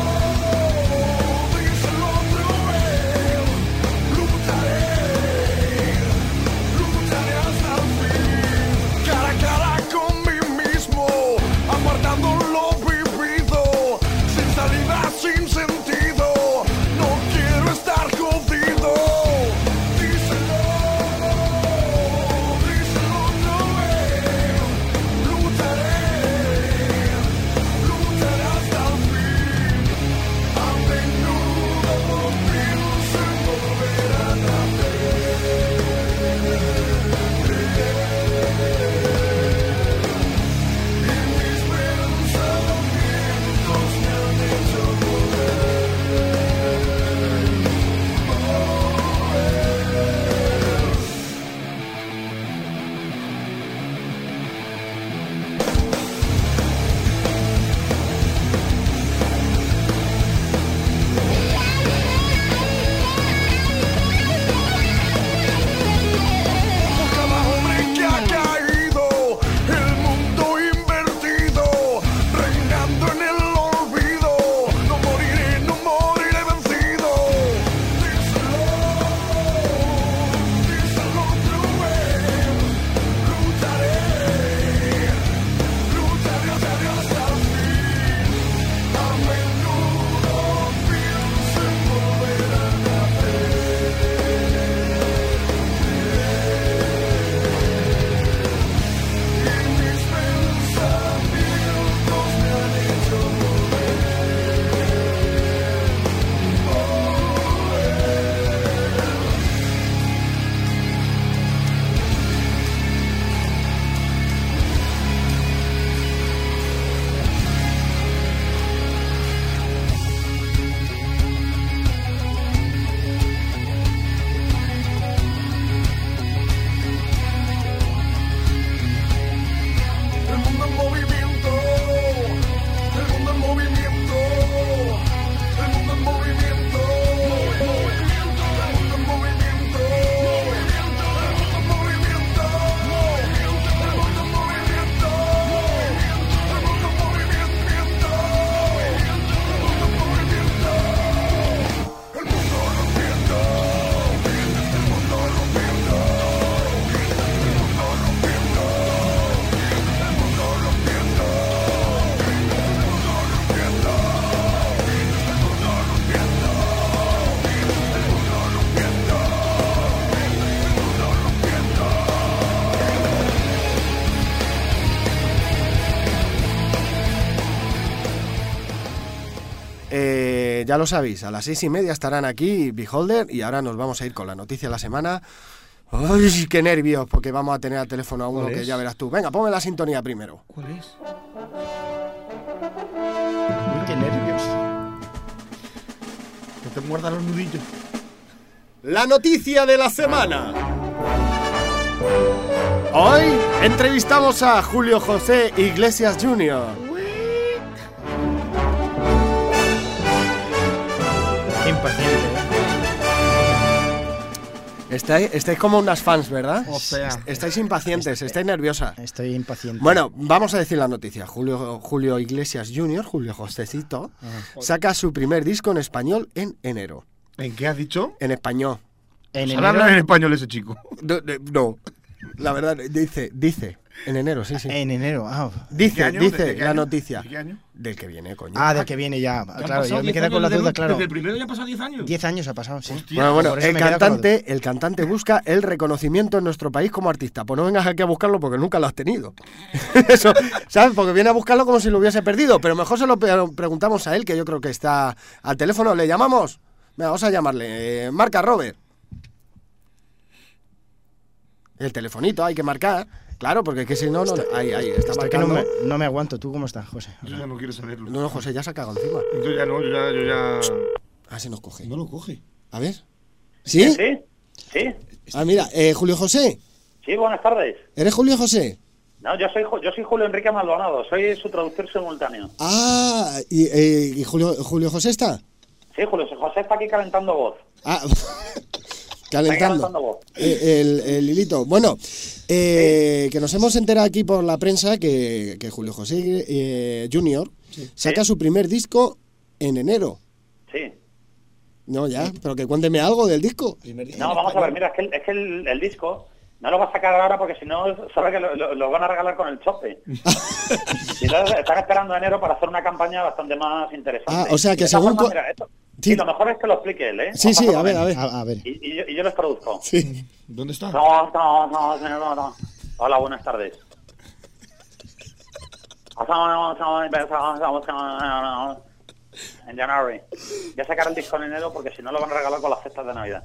díselo otra vez. Lucharé, lucharé hasta el fin. Cara a cara con mí mismo, apartando lo vivido, sin salida, sin sentido. No quiero estar jodido. Díselo, díselo otra vez. Lucharé, lucharé hasta el fin. A menudo pienso en volver a nacer. Y mis pensamientos me han hecho volver. Por cada hombre que ha caído, el mundo invertido, reinando en el olvido. No moriré, no moriré vencido. Díselo, díselo otra vez. Lucharé, lucharé hasta hasta el fin. A menudo pienso en volver a mis pensamientos me han hecho El mundo en movimiento, el mundo en movimiento, el mundo en movimiento, el mundo en movimiento, el mundo en movimiento, el mundo en movimiento, el mundo en movimiento, el mundo rompiendo, el mundo rompiendo, el mundo rompiendo. Eh, ya lo sabéis, a las seis y media estarán aquí Beholder y ahora nos vamos a ir con la noticia de la semana. ¡Ay, qué nervios! Porque vamos a tener al teléfono a uno ¿Cuál que es? ya verás tú. Venga, ponme la sintonía primero. ¿Cuál es? Uy, qué nervios. Que te muerdan los nudillos. La noticia de la semana. Hoy entrevistamos a Julio José Iglesias junior Qué impaciente. Estáis, estáis como unas fans, ¿verdad? O sea, estáis impacientes, estáis nerviosas. Estoy impaciente. Bueno, vamos a decir la noticia. Julio, Julio Iglesias junior, Julio Josecito, saca su primer disco en español en enero. ¿En qué has dicho? En español. En ¿Sabe hablar en español ese chico? No, no, la verdad, dice, dice. En enero, sí, sí. En enero, ah. Dice, año? dice ¿De qué la año? noticia. ¿De qué año? Del que viene, coño. Ah, del que viene ya. Claro, yo me quedé con la duda, claro. ¿Desde el primero ya han pasado diez años? diez años ha pasado, sí. Hostia. Bueno, bueno, Por eso el me quedé con la cantante, el cantante busca el reconocimiento en nuestro país como artista. Pues no vengas aquí a buscarlo porque nunca lo has tenido. Eso, ¿sabes? Porque viene a buscarlo como si lo hubiese perdido. Pero mejor se lo pe- preguntamos a él, que yo creo que está al teléfono. ¿Le llamamos? Venga, vamos a llamarle. Eh, marca, Robert. El telefonito hay que marcar. Claro, porque es que si no, no. Ahí, ahí, está Esto que no marcando. me, no me aguanto. ¿Tú cómo estás, José? Yo ya no quiero saberlo. No, no, José, ya se ha cagado encima. Yo ya no, yo ya, yo ya... Ah, se nos coge. No lo coge. A ver. ¿Sí? Sí, sí, Ah, mira, eh, Julio José. sí, buenas tardes. ¿Eres Julio José? No, yo soy, Ju- yo soy Julio Enrique Maldonado, soy su traductor simultáneo. Ah, ¿y, eh, y Julio, Julio José está? Sí, Julio José está aquí calentando voz. Ah, Está aquí calentando calentando. voz. Eh, el, el hilito. Bueno, eh, que nos hemos enterado aquí por la prensa que, que Julio José eh, junior saca su primer disco en enero. Sí. No, ya, pero que cuénteme algo del disco. No, vamos a ver, mira, es que, el, es que el, el disco no lo va a sacar ahora porque si no, sabe que lo, lo- lo van a regalar con el chope. Y entonces están esperando enero para hacer una campaña bastante más interesante. Ah, o sea, que De esta según forma, co- mira, esto- Sí. sí, lo mejor es que lo explique él, ¿eh? Sí, sí, Vamos a ver, a ver. A, a ver. Y, y yo, y yo les traduzco. Sí. ¿Dónde está? Hola, buenas tardes. En January. Voy a sacar el disco en enero porque si no lo van a regalar con las fiestas de Navidad.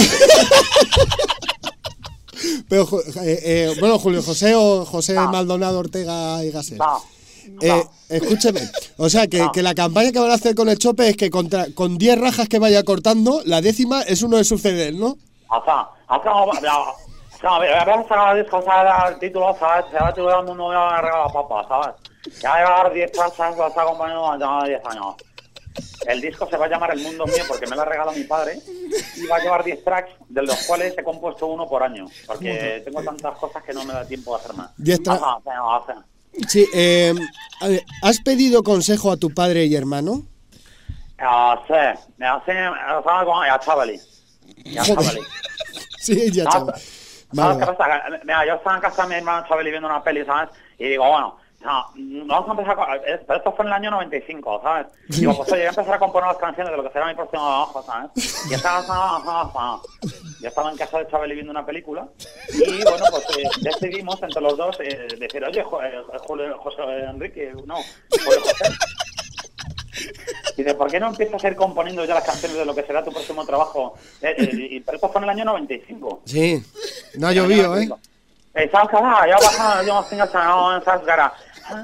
Pero, ju- eh, eh, bueno, Julio José o José No. Maldonado Ortega y Gasset. No. Eh, escúcheme, o sea, que, No. que la campaña que van a hacer con el chope es que contra, con diez rajas que vaya cortando, la décima es uno de sus C Ds, ¿no? Hasta, hasta, a ver, a ver, sacar el disco, ¿sabes? El título, ¿sabes? Se va a titular un nuevo regalo papá, ¿sabes? Ya va a llevar diez trazas, lo está acompañando ya diez años. El disco se va a llamar El Mundo Mío porque me lo ha regalado mi padre y va a llevar diez tracks, de los cuales he compuesto uno por año, porque tengo tantas cosas que no me da tiempo de hacer más. diez tracks. Ajá, ajá, ajá. Sí, eh, a ver, ¿has pedido consejo a tu padre y hermano? Ah, sí, me hace, ¿sabes cómo? Ya, chavali. Ya, Joder. chavali. Sí, ya, Ah, chaval. ¿Sabes Vale, qué vale. pasa? Que, Mira, yo estaba en casa de mi hermano Chabeli viendo una peli, ¿sabes? Y digo, bueno, no, vamos a empezar con... eh, Pero esto fue en el año noventa y cinco, ¿sabes? Digo, pues oye, voy a empezar a componer las canciones de lo que será mi próximo trabajo, ¿sabes? Y estaba, estaba, estaba, estaba. Yo estaba en casa de Chabeli viendo una película y, bueno, pues eh, decidimos entre los dos eh, decir, oye, jo- eh, Julio, José Enrique, no, Julio José. Dice, ¿por qué no empiezas a ir componiendo ya las canciones de lo que será tu próximo trabajo? Eh, eh, y, pero esto fue en el año noventa y cinco. Sí, no ha llovido, ¿eh? Eh, ¿sabes qué? Ah, ya baja, yo tengo esa, no, ¿sabes qué era?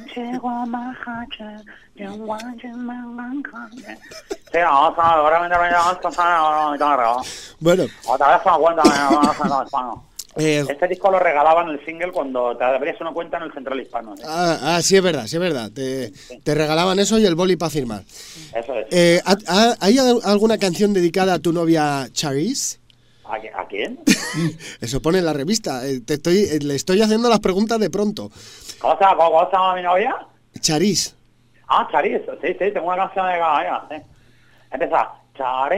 Sí, vamos a, ahora me vamos a pasar, Bueno, otra vez me cuenta, eh, este disco lo regalaban el single cuando te abrías una cuenta en el Central Hispano. ¿Sí? ah, ah, sí es verdad, sí es verdad. Te, te regalaban eso y el boli para firmar. Eso es. Eh, ¿ha- ha- ¿Hay al- alguna canción dedicada a tu novia Charis? ¿A, qui- a quién? Eso pone en la revista. Eh, te estoy, eh, le estoy haciendo las preguntas de pronto. ¿Cómo se llama, cómo se llama mi novia? Charis. Ah, Charis, sí, sí, tengo una canción de Gaia, sí. Empieza. Charis,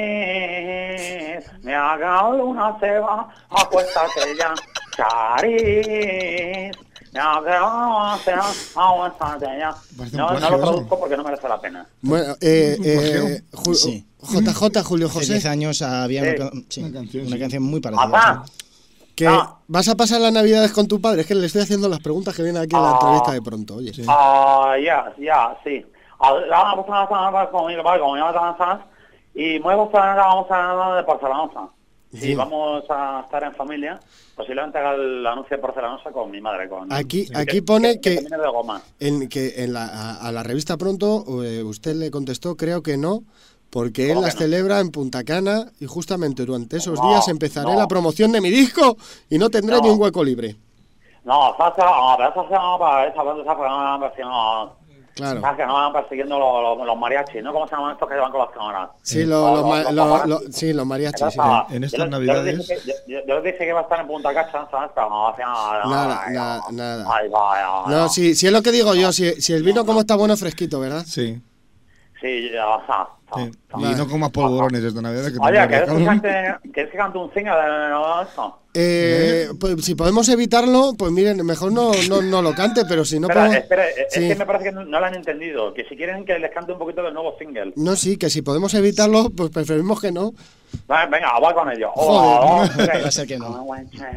me ha agarrado una ceba, acuéstate ya. Charis, me ha agarrado una ceba, acuéstate ya. Parece un No, no plagio lo eso. traduzco porque no merece la pena. Bueno, eh, eh, Ju- Sí. J J, Julio Hace José, diez años había Sí. una, ca- sí, Una canción, una sí. canción muy parecida. Papá, que Ah. vas a pasar las navidades con tu padre. Es que le estoy haciendo las preguntas que vienen aquí en la Ah. entrevista de pronto. Oye, ah, ya, ya, sí. Ah, vamos a pasar conmigo, vale, como ya avanzas, y muy vamos a vamos a hablar de porcelanosa. Sí. Sí, vamos a estar en familia, posiblemente haga el anuncio de porcelanosa con mi madre. Con, Aquí- aquí pone que- termine de goma. en que en la, a, a la revista pronto eh, usted le contestó, creo que no, porque él ¿Cómo que las no? celebra en Punta Cana y justamente durante esos No, días empezaré no. la promoción de mi disco y no tendré No. ni un hueco libre. No, esa esa esa esa esa esa esa esa Claro. ¿Sabes? Que no van persiguiendo los, los, los mariachis, ¿no? ¿Cómo se llaman estos que van con las cámaras? Sí, lo, O lo, los- ma- los lo- paparazzi. lo- sí, los mariachis. Sí. Ah, En yo estas les- yo les navidades- dije que- yo- yo- yo les dije que va a estar en Punta Cacha, ¿sabes? Pero no, hacía nada. Nada, Ay, nada, no. nada. Ay, vaya, No, sí, sí es lo que digo yo. Si, si el vino como está bueno, fresquito, ¿verdad? Sí. Sí, ya, o sea, sí. Y no comas polvorones esta Navidad. Que te Oye, mueres, ¿quieres que cabrón. cante, ¿quieres que cante un single de no, eso? Eh, pues, si podemos evitarlo, pues miren, mejor no, no, no lo cante, pero si no Espera, podemos... espera, es Sí. que me parece que no, no lo han entendido. Que si quieren que les cante un poquito del nuevo single. No, sí, que si podemos evitarlo, pues preferimos que no. Vale, venga, voy con ello. Joder, Oh, va a ser que no.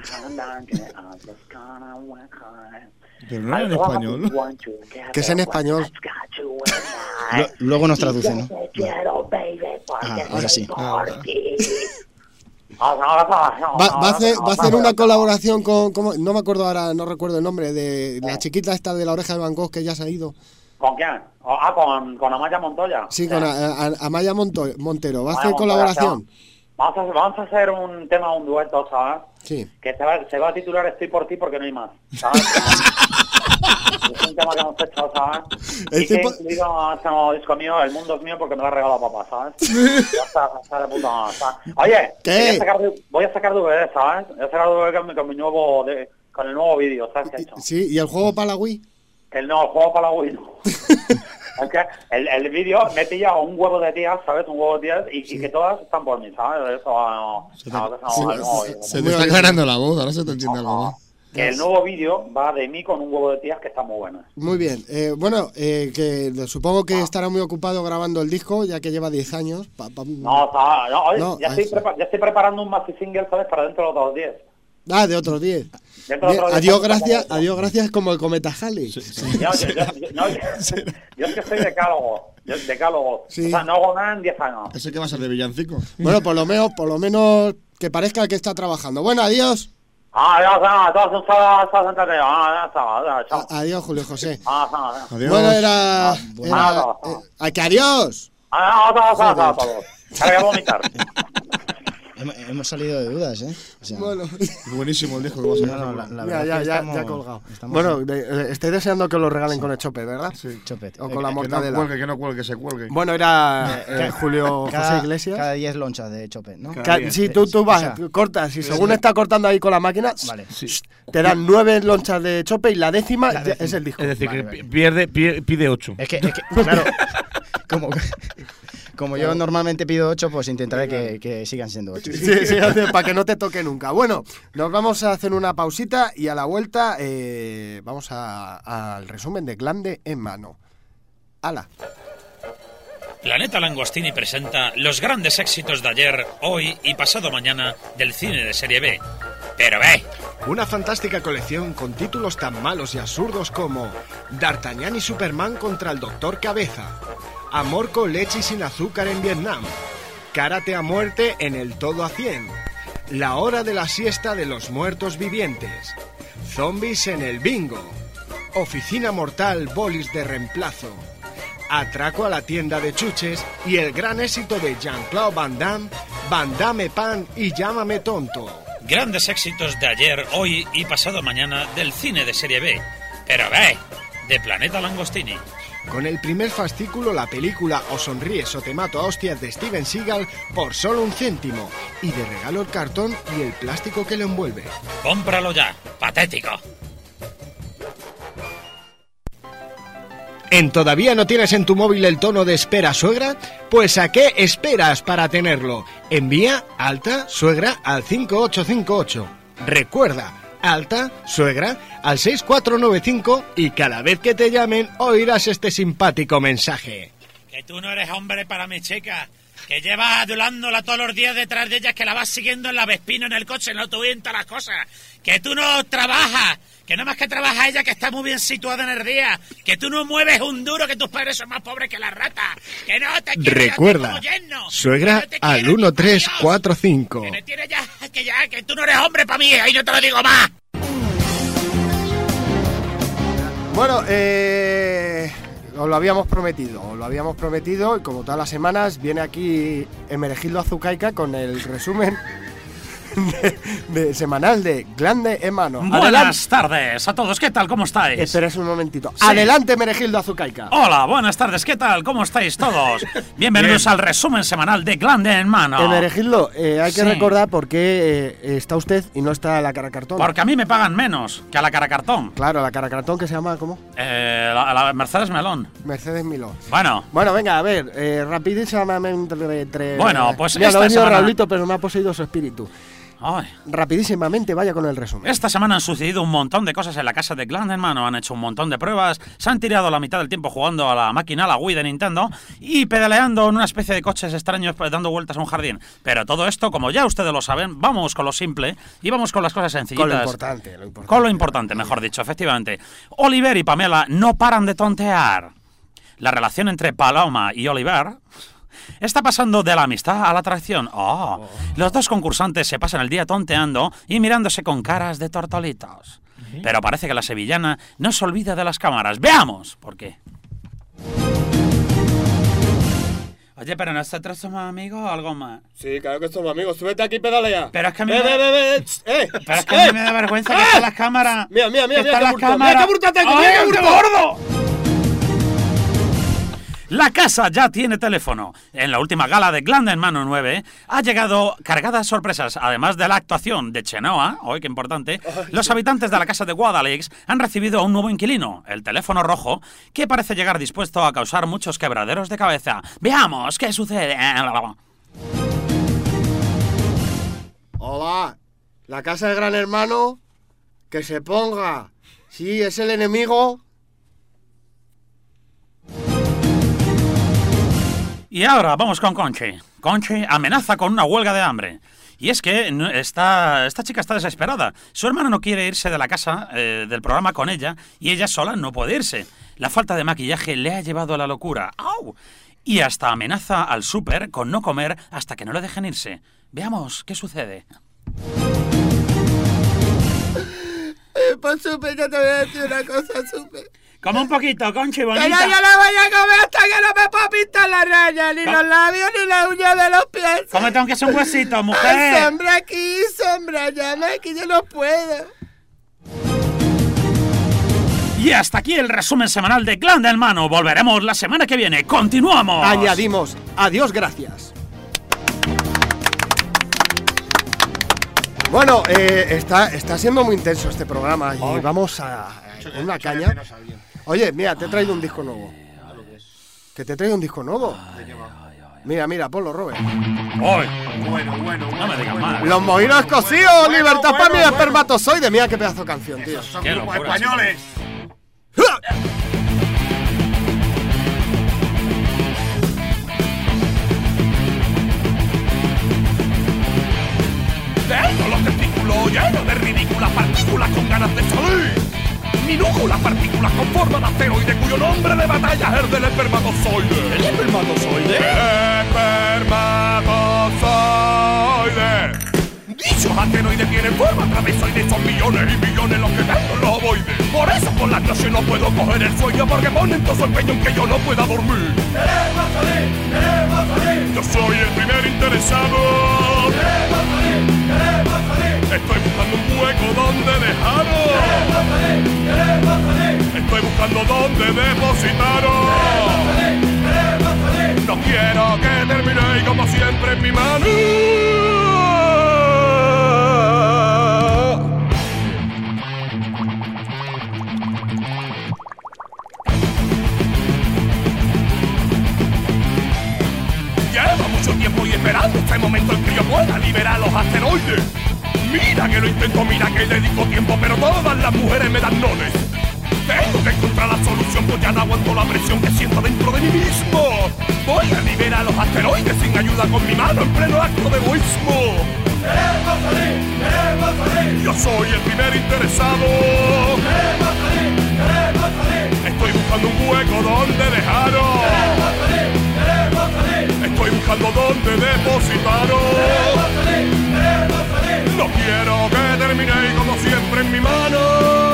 Pero no era en español. Que es en español. Lu- Luego nos traduce, ¿no? Ah, Ah, ahora sí. Ah, Va, va a hacer, va a hacer una colaboración con, ¿cómo? No me acuerdo ahora, no recuerdo el nombre, de la chiquita esta de la oreja de Van Gogh que ya se ha ido. ¿Con quién? Oh, ah, con, con Amaya Montoya. Sí, con a- a- Amaya Monto- Montero. Va a Amaya hacer Montoya, colaboración. Vamos a, vamos a hacer un tema, un dueto, ¿sabes? Sí. Que se va, se va a titular Estoy por ti porque no hay más, ¿sabes? Es un tema que hemos hecho, ¿sabes? Y Estoy que he por- incluido este nuevo disco mío, El mundo es mío porque me lo ha regalado papá, ¿sabes? Ya está, ya está de puta madre, ¿sabes? Oye, ¿Qué? voy a sacar, voy a sacar D V D, ¿sabes? Voy a sacar D V D con, mi- con mi nuevo, de, con el nuevo vídeo, ¿sabes? Que he hecho. Sí, ¿y el juego para la Wii? El no, el juego para la Wii no. Es que el, el vídeo me pilla un huevo de tías, ¿sabes? Un huevo de tías y, y que todas están por mí, ¿sabes? Eso no... Se te, no, eso no, se- no, se- no, se te no. está aclarando la voz, ahora se te entiende algo más. Que el nuevo vídeo va de mí con un huevo de tías que está muy bueno. Muy bien. Eh, bueno, eh, que supongo que estará muy ocupado grabando el disco, ya que lleva diez años. Pa- pa- No, está, no, oye, No, ya, estoy ahí- prepa- ya estoy preparando un maxi single, ¿sabes? Para dentro de los otros diez. Ah, de otros diez. Dentro de Bien, otros diez adiós, años, gracias, estamos- adiós, gracias como el cometa Halley. Yo, yo, yo, yo- no, yo- yo es que soy decálogo, yo decálogo. Sí. O sea, no hago nada en diez años. ¿Ese que va a ser de villancico? Bueno, por lo menos, por lo menos que parezca que está trabajando. Bueno, adiós. Ah, ya está, todos un sábado, sábado, sábado, ah, ya está, ya, chao. A- adiós, Julio José. Ah, ah, ah. Adiós. Bueno, era... bueno. era Ah, eh, ¿a que adiós? Ah, no, no, no, no, no, todos. Ahora voy a vomitar. Hemos, hemos salido de dudas, ¿eh? O sea, Bueno, Buenísimo el disco que vas a no, sacar. no, la, la ya, verdad ya, que ya, estamos- ya he colgado. estamos- Bueno, de- eh, estoy deseando que lo regalen con el chope, ¿verdad? Sí. Chopet. O Eh, con la Que no mortadela. cuelgue, que no cuelgue, que se cuelgue. Bueno, era eh, Ca- Julio cada, José Iglesias. Cada diez lonchas de Chopet, ¿no? Ca- Cada día. sí, tú, tú vas, O sea, cortas, y según está cortando ahí con la máquina, Vale. shh, te dan nueve lonchas de chope y la décima, La ya décima. es el disco. Es decir, Vale, que vale. pierde, pie- pide ocho. Es que, es que claro, como, como yo normalmente pido ocho, pues intentaré que, que sigan siendo ocho. Sí, sí, para que no te toque nunca. Bueno, nos vamos a hacer una pausita y a la vuelta eh, vamos a- al resumen de Glande en mano. ¡Hala! Planeta Langostini presenta los grandes éxitos de ayer, hoy y pasado mañana del cine de serie B. Pero ve, Una fantástica colección con títulos tan malos y absurdos como D'Artagnan y Superman contra el Doctor Cabeza, Amor con leche y sin azúcar en Vietnam, Karate a muerte en el todo a cien, La hora de la siesta de los muertos vivientes, Zombies en el bingo, Oficina mortal bolis de reemplazo, Atraco a la tienda de chuches y el gran éxito de Jean-Claude Van Damme, Van Damme Pan y Llámame tonto. grandes éxitos de ayer, hoy y pasado mañana del cine de serie B. Pero ve, de Planeta Langostini. Con el primer fascículo, la película O sonríes o te mato a hostias de Steven Seagal por solo un céntimo. Y de regalo el cartón y el plástico que lo envuelve. Cómpralo ya, patético. ¿En todavía no tienes en tu móvil el tono de espera suegra? Pues ¿a qué esperas para tenerlo? Envía alta suegra al cinco ocho cinco ocho. Recuerda, alta suegra al seis cuatro nueve cinco y cada vez que te llamen oirás este simpático mensaje. Que tú no eres hombre para mi chica. Que llevas adulándola todos los días detrás de ella, que la vas siguiendo en la Vespino en el coche, no te todas las cosas. Que tú no trabajas, que no más que trabaja ella, que está muy bien situada en el día. Que tú no mueves un duro, que tus padres son más pobres que la rata. Que no te quiero ya Recuerda, como yerno. suegra Que no te al quiero uno ni pa' tres Dios. cuatro cinco. Que me tienes ya, que ya, que tú no eres hombre para mí, ahí no te lo digo más. Bueno, eh, os lo habíamos prometido, os lo habíamos prometido y como todas las semanas viene aquí Emergildo Azucaica con el resumen de, de semanal de Glande en Mano. Buenas Adelante. tardes a todos, ¿qué tal? ¿Cómo estáis? Esperes un momentito. Sí. Adelante, Meregildo Azucaica. Hola, buenas tardes, ¿qué tal? ¿Cómo estáis todos? Bienvenidos Bien. al resumen semanal de Glande en Mano. Eh, Meregildo, eh, hay que Sí. recordar por qué eh, está usted y no está la cara cartón. Porque a mí me pagan menos que a la cara cartón. Claro, la cara cartón que se llama, ¿cómo? Eh, la, la Mercedes Melón. Mercedes Miló. Bueno. Bueno, venga, a ver, eh, rapidísimamente. Entre, Bueno, pues Mira, esta no ha venido semana- Raulito, pero me ha poseído su espíritu. Ay. Rapidísimamente, vaya con el resumen. Esta semana han sucedido un montón de cosas en la casa de Glande en Mano. Han hecho un montón de pruebas, se han tirado la mitad del tiempo jugando a la máquina, a la Wii de Nintendo, y pedaleando en una especie de coches extraños pues, dando vueltas a un jardín. Pero todo esto, como ya ustedes lo saben, vamos con lo simple y vamos con las cosas sencillitas. Con lo importante, lo importante. Con lo importante, mejor dicho, efectivamente. Oliver y Pamela no paran de tontear. La relación entre Paloma y Oliver está pasando de la amistad a la atracción. Oh, los dos concursantes se pasan el día tonteando y mirándose con caras de tortolitos. Pero parece que la sevillana no se olvida de las cámaras. ¡Veamos! ¿Por qué? Oye, pero nosotros somos amigos o algo más. Sí, claro que somos amigos. Súbete aquí y pedalea. Pero es que a mí Ve, me- ve, ve, ve. Eh, Pero es que eh. a mí me da vergüenza que están las cámaras. Mira, mira, mira, que mira están qué las burto. cámaras. Mira qué burto tengo, ¡Ay, mira qué qué burto. gordo! La casa ya tiene teléfono. En la última gala de Glande en Mano nueve ha llegado cargadas sorpresas. Además de la actuación de Chenoa, hoy qué importante, los habitantes de la casa de Guadalix han recibido a un nuevo inquilino, el teléfono rojo, que parece llegar dispuesto a causar muchos quebraderos de cabeza. Veamos qué sucede. Hola, la casa del Gran Hermano, que se ponga. Sí, es el enemigo. Y ahora vamos con Conchi. Conchi amenaza con una huelga de hambre. Y es que no- esta, esta chica está desesperada. Su hermana no quiere irse de la casa, eh, del programa con ella, y ella sola no puede irse. La falta de maquillaje le ha llevado a la locura. ¡Au! Y hasta amenaza al súper con no comer hasta que no le dejen irse. Veamos qué sucede. Eh, pues Supe, yo te voy a decir una cosa, Supe. Como un poquito, Conchi, bonita. Que no, yo no voy a comer hasta que no me pueda pintar la raya, ni los labios, ni la uña de los pies. Cómete aunque sea un huesito, mujer. Ay, sombra aquí, sombra allá, más que yo no puedo. Y hasta aquí el resumen semanal de Glande en Mano. Volveremos la semana que viene. ¡Continuamos! Añadimos, adiós, gracias. Bueno, eh, está, está siendo muy intenso este programa y Ay. vamos a, a con una caña. Oye, mira, te he traído un disco nuevo. ¿Que te he traído un disco nuevo? Mira, mira, ponlo, Robert. Bueno, bueno, No me digas más. Los mojinos cocidos, libertad para mi espermatozoide. Mira qué pedazo de canción, tío. Son Qué grupos locura, españoles. Tengo los testículos llenos de ridículas partículas con ganas de salir. Minúsculas partículas con forma de asteroide cuyo nombre de batalla es el del espermatozoide. ¿El espermatozoide? ¡Espermatozoide! Dichos asteroides tienen forma trapezoide, son millones y millones los que tengo los ovoides. Por eso por las noches no puedo coger el sueño, porque ponen todo su empeño en que yo no pueda dormir. ¡Queremos salir! ¡Queremos salir! Yo soy el primer interesado. ¡Queremos salir! ¡Queremos salir! Estoy buscando un hueco donde dejaros. ¡Queremos salir! ¡Queremos salir! Estoy buscando donde depositaros. ¡Queremos salir! ¡Queremos salir! No quiero que terminéis como siempre en mi mano. Llevo mucho tiempo y esperando este momento en que yo pueda liberar los asteroides. Mira que lo intento, mira que dedico tiempo, pero todas las mujeres me dan nones. Tengo que encontrar la solución, pues ya no aguanto la presión que siento dentro de mí mismo. Voy a liberar los asteroides sin ayuda con mi mano en pleno acto de egoísmo. ¡Queremos salir! ¡Queremos salir! Yo soy el primer interesado. ¡Queremos salir! ¡Queremos salir! Estoy buscando un hueco donde dejaros. ¡Queremos salir! ¡Queremos salir! Estoy buscando donde depositaros. ¡Queremos salir! ¡Queremos salir! No quiero que terminéis como siempre en mi mano.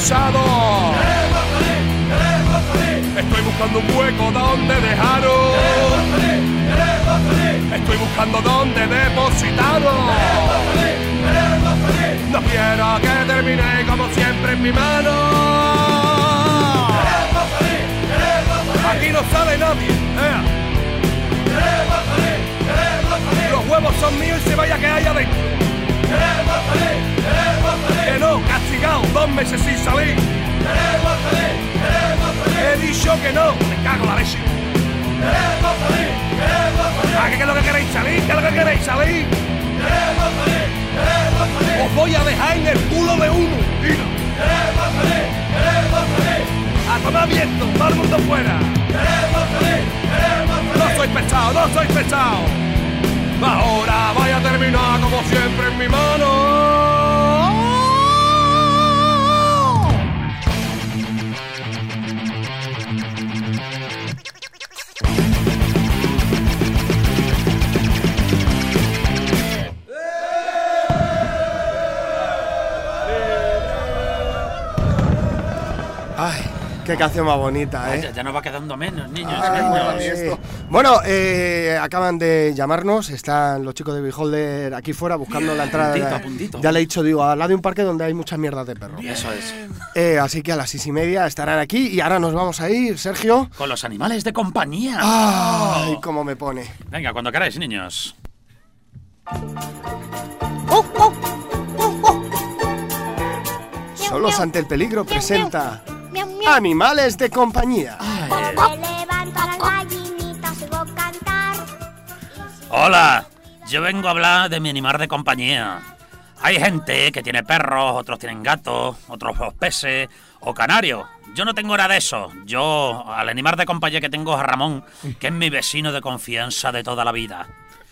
pasado. Estoy buscando un hueco donde dejaros. Estoy buscando donde depositaros. No quiero que termine como siempre en mi mano. Aquí no sale nadie. ¿eh? Los huevos son míos y se vaya que hay adentro. Que no, castigado, dos meses sin salir. He dicho que no, me cago la leche. ¿A qué es lo que queréis salir? ¿Qué es lo que queréis salir? Os voy a dejar en el culo de uno. Mira. A tomar viento, todo el mundo fuera. No soy pesado, no soy pesado. Ahora voy a terminar como siempre en mi mano. Ay, qué canción más bonita, ¿eh? Ya, ya nos va quedando menos, niños. Ay, niños. sí. Bueno, eh, acaban de llamarnos, están los chicos de Beholder aquí fuera buscando la entrada. Puntito, de, a puntito. Ya le he dicho, digo, al lado de un parque donde hay muchas mierdas de perro. Eso es. Eh, así que a las seis y media estarán aquí y ahora nos vamos a ir, Sergio. Con los animales de compañía. Ay, Oh. cómo me pone. Venga, cuando queráis, niños. Solos ante el peligro presenta Animales de compañía. Hola, yo vengo a hablar de mi animal de compañía. Hay gente que tiene perros, otros tienen gatos, otros peces o canarios. Yo no tengo nada de eso. Yo, al animal de compañía que tengo es a Ramón, que es mi vecino de confianza de toda la vida.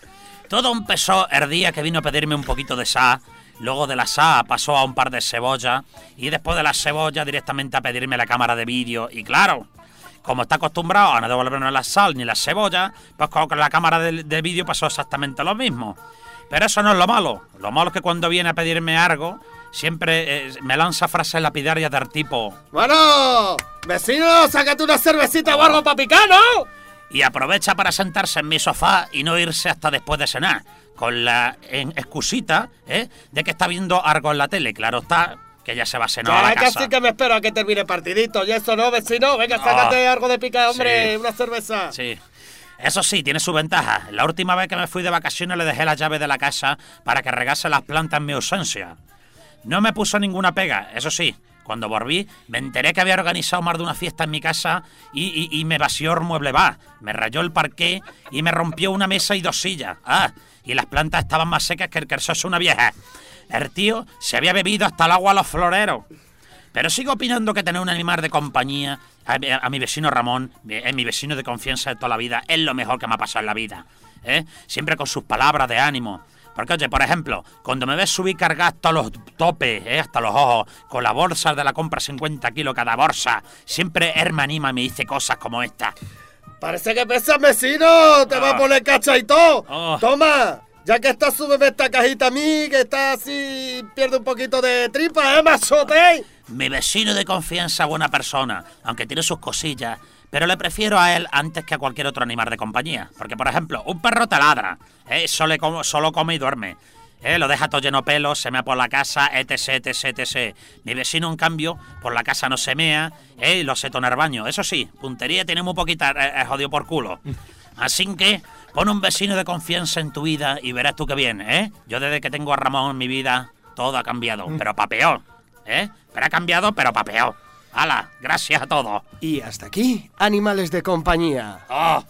Todo empezó el día que vino a pedirme un poquito de sal. Luego de la sal pasó a un par de cebollas y después de la cebolla directamente a pedirme la cámara de vídeo. Y claro, como está acostumbrado a no devolverme la sal ni la cebolla, pues con la cámara de, de vídeo pasó exactamente lo mismo. Pero eso no es lo malo. Lo malo es que cuando viene a pedirme algo, siempre eh, me lanza frases lapidarias del tipo: Bueno, vecino, sácate una cervecita o algo para picar, ¿no? Y aprovecha para sentarse en mi sofá y no irse hasta después de cenar, con la en, excusita ¿eh? de que está viendo algo en la tele. Claro está, que ya se va a cenar a la Ya casa. casi que me espero a que termine el partidito. Y eso no, vecino. Venga, sácate Oh, algo de pica, hombre. sí. Una cerveza. Sí. Eso sí, tiene su ventaja. La última vez que me fui de vacaciones le dejé la llave de la casa para que regase las plantas en mi ausencia. No me puso ninguna pega, eso sí. Cuando volví, me enteré que había organizado más de una fiesta en mi casa y, y, y me vació el mueble bar, me rayó el parqué y me rompió una mesa y dos sillas. Ah, y las plantas estaban más secas que el quesoso una vieja. El tío se había bebido hasta el agua a los floreros. Pero sigo opinando que tener un animal de compañía, a, a, a mi vecino Ramón, es mi vecino de confianza de toda la vida, es lo mejor que me ha pasado en la vida. ¿eh? Siempre con sus palabras de ánimo. Porque, oye, por ejemplo, cuando me ves subir cargado hasta los topes, ¿eh? hasta los ojos, con la bolsa de la compra cincuenta kilos cada bolsa, siempre él me anima y me dice cosas como esta. Parece que pesas, vecino. Te va a poner cacha y todo. Oh. Toma. Ya que está, súbeme esta cajita a mí, que está así, pierde un poquito de tripa, ¿eh, machote? Mi vecino de confianza, buena persona, aunque tiene sus cosillas, pero le prefiero a él antes que a cualquier otro animal de compañía. Porque, por ejemplo, un perro te ladra, ¿eh? solo, come, solo come y duerme. ¿eh? Lo deja todo lleno de pelos, se mea por la casa, etc, etc, etc. Mi vecino, en cambio, por la casa no se mea, ¿eh? y lo seto en el baño. Eso sí, puntería tiene muy poquita, eh, jodido por culo. Así que, pon un vecino de confianza en tu vida y verás tú qué bien, ¿eh? Yo desde que tengo a Ramón en mi vida, todo ha cambiado, pero pa' peor, ¿eh? Pero ha cambiado, pero pa' peor. ¡Hala! Gracias a todos. Y hasta aquí, Animales de compañía. ¡Oh!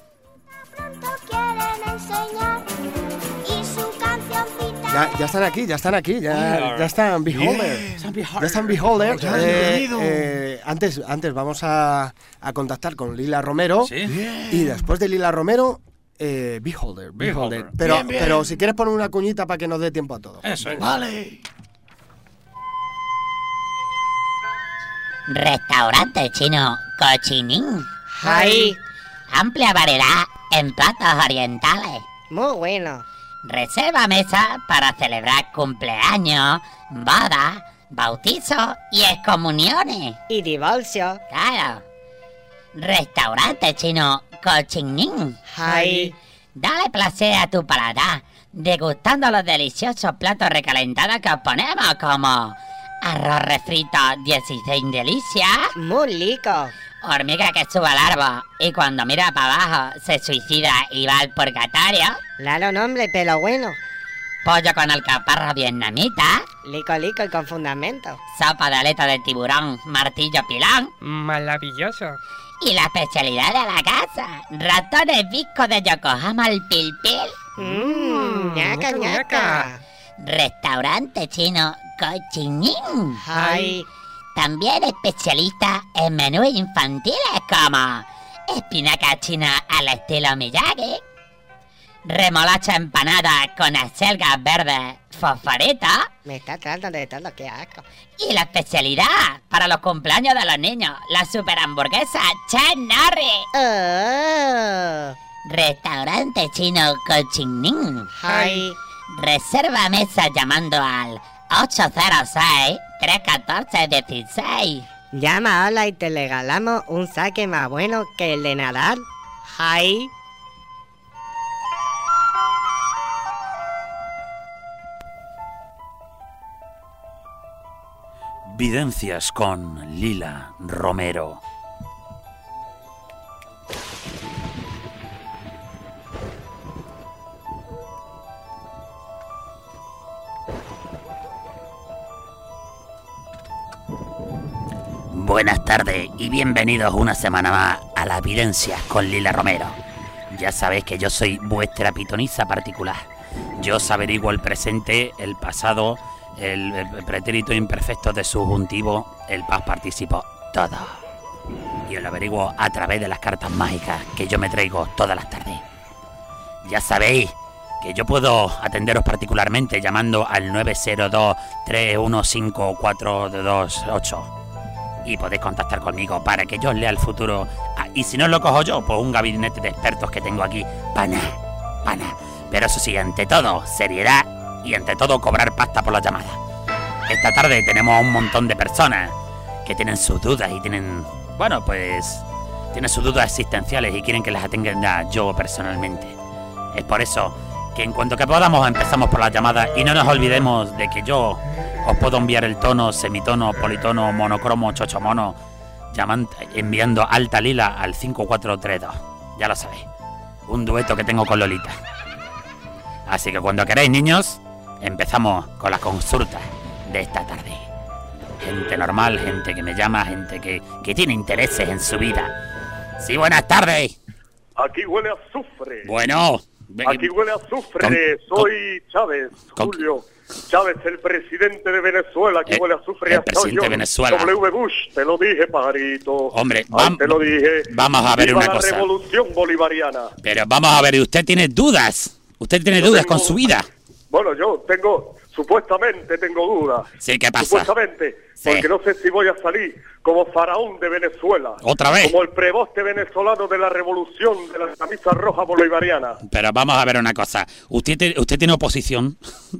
Ya, ya están aquí, ya están aquí, ya, ya están Beholder. Ya están Beholder. Ya, Eh, bienvenido. eh, antes, antes vamos a, a contactar con Lila Romero. ¿Sí? Y después de Lila Romero, eh, Beholder, Beholder. Beholder. Pero, Bien, bien. pero si quieres poner una cuñita para que nos dé tiempo a todo. Eso es. Vale. Restaurante chino Cochinín. Ahí. Amplia variedad en platos orientales. Muy bueno. Reserva mesa para celebrar cumpleaños, bodas, bautizo y excomuniones. Y divorcio. Claro. Restaurante chino Cochinín. Ay. Dale placer a tu paladar, degustando los deliciosos platos recalentados que os ponemos, como arroz refrito dieciséis delicias. Muy rico. Hormiga que sube al árbol y cuando mira para abajo se suicida y va al purgatorio. Claro, nombre, pero bueno. Pollo con alcaparra vietnamita. Lico, lico y con fundamento. Sopa de aleta de tiburón, martillo pilón. Maravilloso. Y la especialidad de la casa, ratones viscos de Yokohama al pil pil. Mmm, ñaca, ñaca. Restaurante chino Cochinín. Ay. También especialista en menús infantiles como espinaca china al estilo Miyagi, remolacha empanada con acelgas verdes fosforitas. Me está tratando de todo, qué asco. Y la especialidad para los cumpleaños de los niños, la super hamburguesa Chuck Norris. Oh. Restaurante chino Cochinín. Ay. Reserva mesa llamando al ocho cero seis, tres uno cuatro, uno seis. Llama ahora y te regalamos un saque más bueno que el de Nadal. Ay. Videncias con Lila Romero. Buenas tardes y bienvenidos una semana más a las Videncias con Lila Romero. Ya sabéis que yo soy vuestra pitonisa particular. Yo os averiguo el presente, el pasado, el, el pretérito imperfecto de subjuntivo, el past participo, todo. Y os lo averiguo a través de las cartas mágicas que yo me traigo todas las tardes. Ya sabéis que yo puedo atenderos particularmente llamando al nueve cero dos, tres uno cinco, cuatro dos ocho. Y podéis contactar conmigo para que yo os lea el futuro. Ah, y si no lo cojo yo, pues un gabinete de expertos que tengo aquí. Pana, pana. Pero eso sí, ante todo, seriedad y ante todo cobrar pasta por las llamadas. Esta tarde tenemos a un montón de personas que tienen sus dudas y tienen, bueno, pues, tienen sus dudas existenciales y quieren que las atienda yo personalmente. Es por eso que en cuanto que podamos empezamos por las llamadas y no nos olvidemos de que yo os puedo enviar el tono, semitono, politono, monocromo, chochomono, llaman, enviando alta lila al cinco cuatro tres dos. Ya lo sabéis, un dueto que tengo con Lolita. Así que cuando queráis, niños, empezamos con las consultas de esta tarde. Gente normal, gente que me llama, gente que, que tiene intereses en su vida. Sí, buenas tardes. Aquí huele a azufre. Bueno. Aquí huele a azufre. Con, Soy con, Chávez, con, Julio Chávez, el presidente de Venezuela. Aquí eh, huele a azufre. El presidente de Venezuela. W. Bush, te lo dije, pajarito. Hombre, vam, te lo dije. Vamos a ver Viva una la cosa. Revolución bolivariana. Pero vamos a ver, usted tiene dudas. Usted tiene yo dudas tengo, con su vida. Bueno, yo tengo, supuestamente tengo dudas. Sí, ¿qué pasa? Supuestamente, sí. Porque no sé si voy a salir como faraón de Venezuela. ¿Otra vez? Como el preboste venezolano de la revolución de la camisa roja bolivariana. Pero vamos a ver una cosa. Usted, te, usted tiene oposición.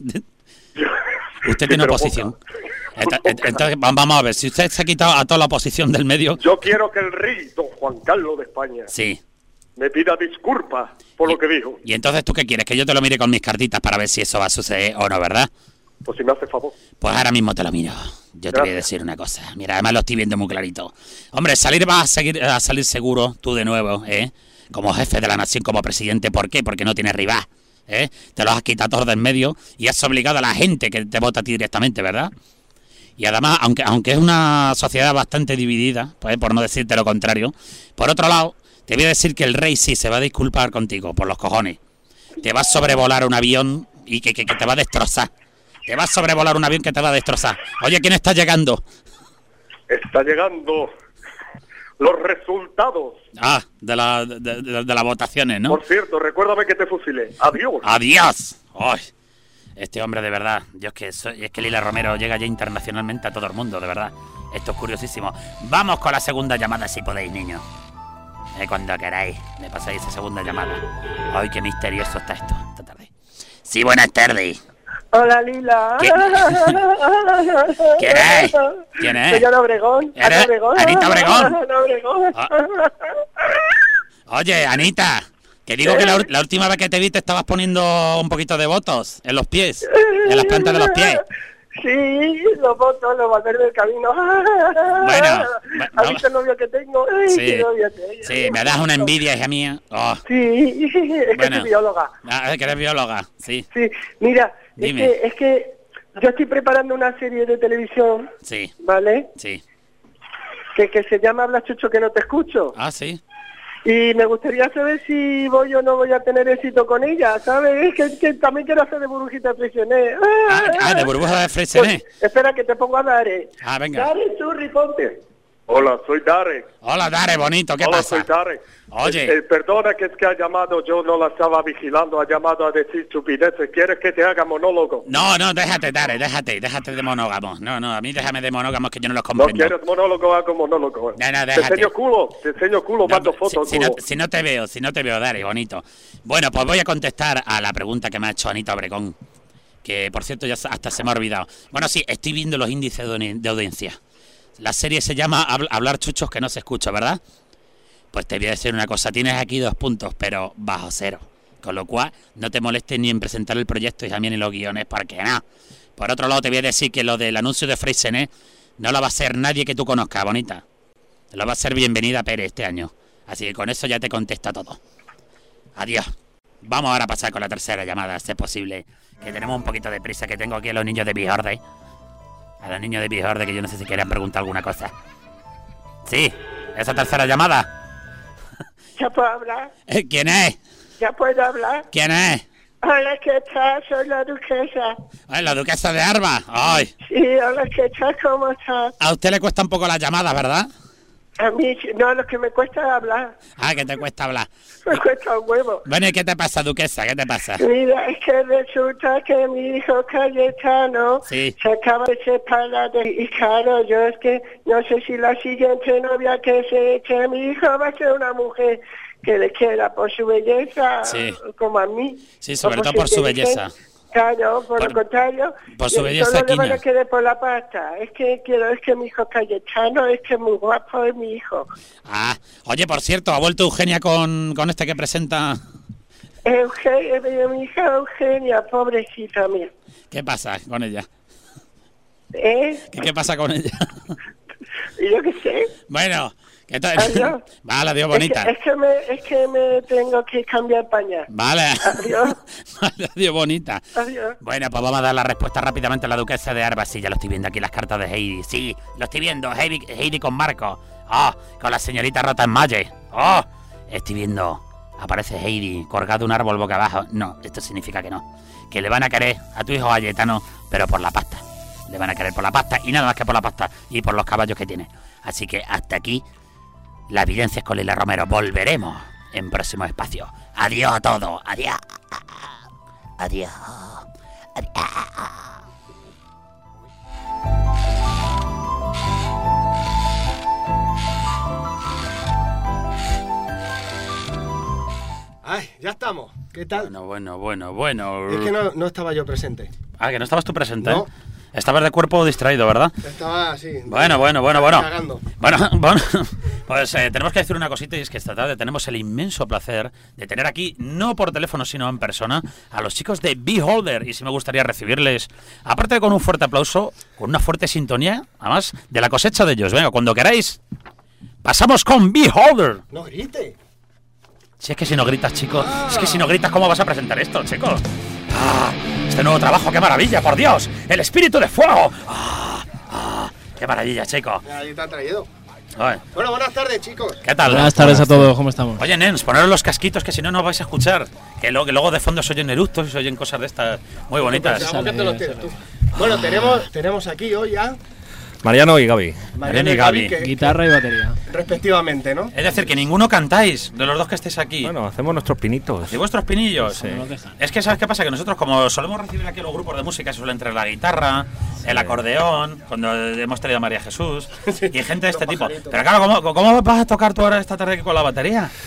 Usted tiene oposición. Entonces, entonces, vamos a ver, si usted se ha quitado a toda la oposición del medio... Yo quiero que el rey, don Juan Carlos de España... Sí. Me pida disculpas por y, lo que dijo. ¿Y entonces tú qué quieres? Que yo te lo mire con mis cartitas para ver si eso va a suceder o no, ¿verdad? Pues si me hace favor. Pues ahora mismo te lo miro. Yo te Gracias. voy a decir una cosa. Mira, además lo estoy viendo muy clarito. Hombre, salir vas a, seguir, a salir seguro, tú de nuevo, ¿eh? Como jefe de la nación, como presidente. ¿Por qué? Porque no tienes rival, ¿eh? Te los has quitado todos del medio y has obligado a la gente que te vota a ti directamente, ¿verdad? Y además, aunque, aunque es una sociedad bastante dividida, pues por no decirte lo contrario, por otro lado... Te voy a decir que el rey sí se va a disculpar contigo, por los cojones. Te va a sobrevolar un avión y que, que, que te va a destrozar. Te va a sobrevolar un avión que te va a destrozar. Oye, ¿quién está llegando? Está llegando los resultados. Ah, de, la, de, de, de las votaciones, ¿no? Por cierto, recuérdame que te fusilé. Adiós. Adiós. Ay, este hombre de verdad. Yo es que, soy, es que Lila Romero llega ya internacionalmente a todo el mundo, de verdad. Esto es curiosísimo. Vamos con la segunda llamada, si podéis, niños. Eh, cuando queráis, me pasáis esa segunda llamada. Ay, qué misterioso está esto esta tarde. Sí, buenas tardes. Hola, Lila. ¿Quién, ¿Quién es? ¿Quién es? Soy Ana Obregón. ¿Eres Ana Obregón. Anita Obregón? Ana Obregón. Oye, Anita, que digo que la, ur- la última vez que te vi te estabas poniendo un poquito de botox en los pies, en las plantas de los pies. Sí, los votos, los volver del camino. Bueno, ¿has visto el novio que tengo? Ay, Sí, qué novio tengo. sí, me das una envidia, hija mía. Oh, Sí, es que Bueno. soy bióloga. ah, que eres bióloga, sí, Sí, mira, es Dime. que, es que yo estoy preparando una serie de televisión, sí, ¿vale? sí. Que, que se llama Habla Chucho que no te escucho. Ah, sí. Y me gustaría saber si voy o no voy a tener éxito con ella, ¿sabes? Es que, que también quiero hacer de burbujita Freixenet. Ah, de burbuja de Freixenet. Pues, espera que te pongo a Dare. Ah, venga. Dare, churri, ponte. Hola, soy Darek. Hola, Dare, bonito, ¿qué Hola, pasa? soy Darek. Oye. Eh, eh, perdona que es que ha llamado, yo no la estaba vigilando, ha llamado a decir estupideces. ¿Quieres que te haga monólogo? No, no, déjate, Dare, déjate, déjate de monógamos. No, no, a mí déjame de monógamos que yo no los No comprendo. quieres monólogo, hago monólogo. No, no, te déjate. enseño culo, te enseño culo, No, mando si, fotos, si culo. no, si no te veo, si no te veo, Dare, bonito. Bueno, pues voy a contestar a la pregunta que me ha hecho Anita Obregón, que por cierto ya hasta se me ha olvidado. Bueno, sí, estoy viendo los índices de audi- de audiencia. La serie se llama Habl- Hablar Chuchos que no se escucha, ¿verdad? Pues te voy a decir una cosa, tienes aquí dos puntos, pero bajo cero. Con lo cual, no te molestes ni en presentar el proyecto y también en los guiones, porque no. Por otro lado, te voy a decir que lo del anuncio de Freixenet no lo va a hacer nadie que tú conozcas, bonita. Lo va a hacer Bienvenida Pérez este año. Así que con eso ya te contesta todo. Adiós. Vamos ahora a pasar con la tercera llamada, si es posible. Que tenemos un poquito de prisa, que tengo aquí a los niños de Bijorde. A los niños de Bijorde, que yo no sé si quieren preguntar alguna cosa. Sí, esa tercera llamada. ¿Ya puedo hablar? Eh, ¿Quién es? ¿Ya puedo hablar? ¿Quién es? Hola, ¿qué tal? Soy la duquesa. Ay, la duquesa de Arba. Ay, Sí, hola, ¿qué tal? ¿Cómo estás? a usted le cuesta un poco la llamada, ¿verdad? A mí, sí, no, lo que me cuesta es hablar. Ah, que te cuesta hablar. Me cuesta un huevo. Bueno, ¿y qué te pasa, duquesa? ¿Qué te pasa? Mira, es que resulta que mi hijo Cayetano Sí. se acaba de separar de... Y claro, yo es que no sé si la siguiente novia que se eche a mi hijo va a ser una mujer que le quiera por su belleza, Sí. como a mí. Sí, sobre o todo por su inteligencia. belleza. Claro, por, Por- lo contrario, por su y belleza solo le van a quina. querer por la pasta. Es que quiero, es que mi hijo Cayetano es que es muy guapo, es mi hijo. Ah, oye, por cierto, ¿ha vuelto Eugenia con, con este que presenta? Eugenia, mi hija Eugenia, pobrecita mía. ¿Qué pasa con ella? ¿Eh? ¿Qué, qué pasa con ella? Yo qué sé. Bueno, ¿qué tal? Adiós. Vale, adiós, bonita. Es que, es que me, es que me tengo que cambiar pañal. Vale. Adiós. Vale, adiós, bonita. Adiós. Bueno, pues vamos a dar la respuesta rápidamente a la duquesa de Arba. Sí, ya lo estoy viendo aquí, las cartas de Heidi. Sí, lo estoy viendo. Heidi, Heidi con Marco. Oh, con la señorita Rota en Malle. Oh, estoy viendo. Aparece Heidi colgado de un árbol boca abajo. No, esto significa que no. Que le van a querer a tu hijo Cayetano, pero por la pasta. Le van a querer por la pasta y nada más que por la pasta y por los caballos que tiene. Así que hasta aquí las evidencias con Lila Romero. Volveremos en próximo espacio. Adiós a todos. Adiós. Adiós. Adiós. Ay, ya estamos. ¿Qué tal? Bueno, bueno, bueno, bueno. Es que no, no estaba yo presente. Ah, que no estabas tú presente. No. Estabas de cuerpo distraído, ¿verdad? Estaba así. Bueno, bueno, bueno, bueno. Cagando. Bueno, bueno, pues eh, tenemos que decir una cosita y es que esta tarde tenemos el inmenso placer de tener aquí, no por teléfono sino en persona, a los chicos de Beholder. Y sí me gustaría recibirles, aparte de con un fuerte aplauso, con una fuerte sintonía, además de la cosecha de ellos. Venga, cuando queráis, pasamos con Beholder. No grite. Si es que si no gritas, chicos, es que si no gritas, ¿cómo vas a presentar esto, chicos? ¡Ah! Este nuevo trabajo, qué maravilla, por Dios, el espíritu de fuego. ¡Ah! ¡Ah! ¡Qué maravilla, chicos! Ahí te ha traído. Ay. Bueno, buenas tardes, chicos. ¿Qué tal? Buenas tardes a todos, ¿cómo estamos? Oye, nens, poneros los casquitos que si no, no vais a escuchar. Que, lo, que luego de fondo se oyen eructos y se oyen cosas de estas muy bonitas. Pensamos que te los tienes tú. Bueno, tenemos, tenemos aquí hoy a Mariano y Gaby. Mariano y Gaby. que- Guitarra y batería. respectivamente, ¿no? Es decir, que ninguno cantáis de los dos que estéis aquí. Bueno, hacemos nuestros pinitos. ¿Y vuestros pinillos? Sí. Es que, ¿sabes qué pasa? Que nosotros, como solemos recibir aquí los grupos de música, se suelen traer la guitarra, el acordeón, cuando hemos traído a María Jesús, y gente de este tipo. Pero claro, ¿cómo, ¿cómo vas a tocar tú ahora esta tarde aquí con la batería?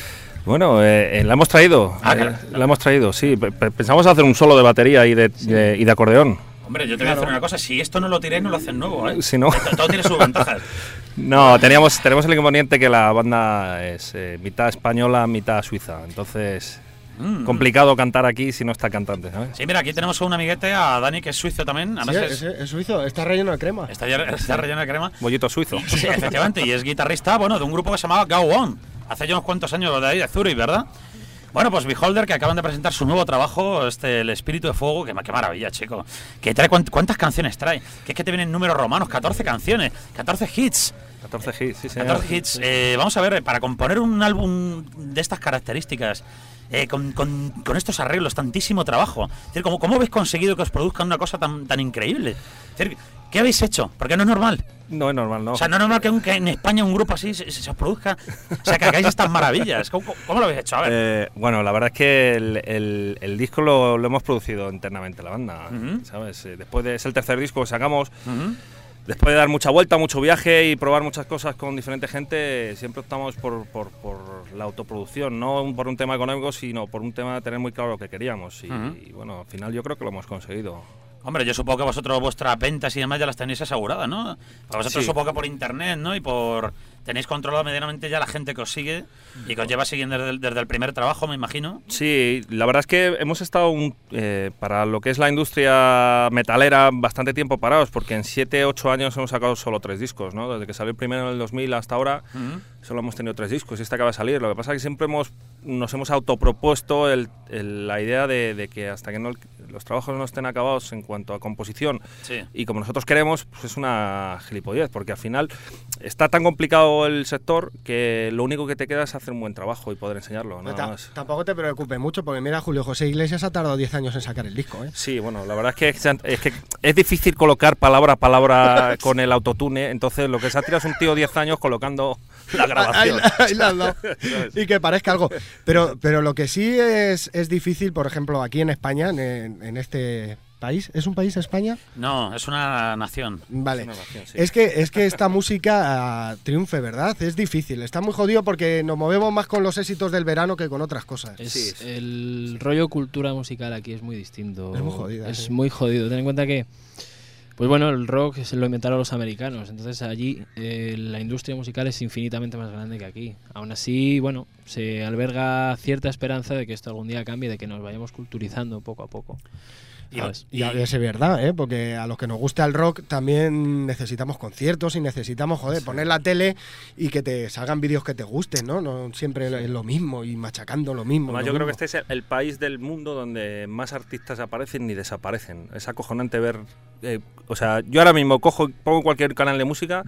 Bueno, eh, eh, la hemos traído, Ah, eh, claro. la hemos traído, sí. P- p- Pensamos hacer un solo de batería y de, de- y de acordeón. Hombre, yo te voy a decir una cosa, si esto no lo tiráis, no lo hacen nuevo, ¿eh? Si no- Todo, todo tiene sus ventajas. No, teníamos, tenemos el inconveniente que la banda es eh, mitad española, mitad suiza. Entonces, Mm. complicado cantar aquí si no está cantante, ¿sabes? Sí, mira, aquí tenemos un amiguete, a Dani, que es suizo también. Sí, Además es, es, es suizo, está relleno de crema. está, ya- está relleno de crema. Bollito suizo. Sí, efectivamente, y es guitarrista, bueno, de un grupo que se llamaba Go On. Hace ya unos cuantos años de ahí, de Zurich, ¿verdad? Bueno, pues Beholder, que acaban de presentar su nuevo trabajo, este, El Espíritu de Fuego, que, qué maravilla, chico. Que trae, ¿cuánt- ¿Cuántas canciones trae? Que es que te vienen números romanos, catorce canciones, catorce hits. catorce hits, sí, señor. catorce hits. Eh, vamos a ver, para componer un álbum de estas características, eh, con, con- con estos arreglos, tantísimo trabajo. Es decir, ¿cómo, cómo habéis conseguido que os produzcan una cosa tan, tan increíble? Es decir, ¿qué habéis hecho? Porque no es normal. No es normal, no. O sea, no es normal que, un- que en España un grupo así se, se os produzca. O sea, que hagáis estas maravillas. ¿Cómo, cómo- cómo lo habéis hecho? A ver. Eh, bueno, la verdad es que el, el- el disco lo, lo hemos producido internamente, la banda, Ujú. ¿sabes? Eh, Después de, es el tercer disco que sacamos. Ujú. Después de dar mucha vuelta, mucho viaje y probar muchas cosas con diferente gente, siempre optamos por, por, por la autoproducción, no un- por un tema económico, sino por un tema de tener muy claro lo que queríamos. Y, Ujú. y bueno, al final yo creo que lo hemos conseguido. Hombre, yo supongo que vosotros vuestras ventas y demás ya las tenéis aseguradas, ¿no? Para vosotros Sí. supongo que por internet, ¿no? Y por... Tenéis controlado medianamente ya la gente que os sigue y que os lleva siguiendo desde el, desde el primer trabajo, me imagino. Sí, la verdad es que hemos estado un- eh, para lo que es la industria metalera bastante tiempo parados, porque en siete, ocho años hemos sacado solo tres discos, ¿no? Desde que salió el primero en el dos mil hasta ahora Ujú. solo hemos tenido tres discos y este acaba de salir. Lo que pasa es que siempre hemos, nos hemos autopropuesto el- el- la idea de, de que hasta que no, los trabajos no estén acabados en cuanto a composición Sí. y como nosotros queremos, pues es una gilipollez, porque al final está tan complicado el sector que lo único que te queda es hacer un buen trabajo y poder enseñarlo. No, nada ta- más. tampoco te preocupes mucho, porque mira, Julio José Iglesias ha tardado diez años en sacar el disco, ¿eh? Sí, bueno, la verdad es que es, es que es difícil colocar palabra a palabra con el autotune, entonces lo que se ha tirado es un tío diez años colocando la grabación. Ahí, ahí la has dado. Y que parezca algo. Pero, pero lo que sí es, es difícil, por ejemplo, aquí en España, en, en este país, ¿es un país España? No, es una nación. Vale. Es una nación, sí. Es que, es que esta música ah, triunfe, ¿verdad? Es difícil. Está muy jodido porque nos movemos más con los éxitos del verano que con otras cosas. Es, el rollo cultura musical aquí es muy distinto. Es muy jodida, Es sí. muy jodido. Ten en cuenta que, pues bueno, el rock se lo inventaron los americanos. Entonces allí eh, la industria musical es infinitamente más grande que aquí. Aún así, bueno, se alberga cierta esperanza de que esto algún día cambie, de que nos vayamos culturizando poco a poco. ¿Sabes? Y, y es verdad, ¿eh? Porque a los que nos gusta el rock también necesitamos conciertos y necesitamos, joder, Sí. poner la tele y que te salgan vídeos que te gusten, ¿no? No siempre es lo mismo y machacando lo mismo. Además, lo yo creo que mismo. este es el, el país del mundo donde más artistas aparecen ni desaparecen. Es acojonante ver... eh, o sea, yo ahora mismo cojo, pongo cualquier canal de música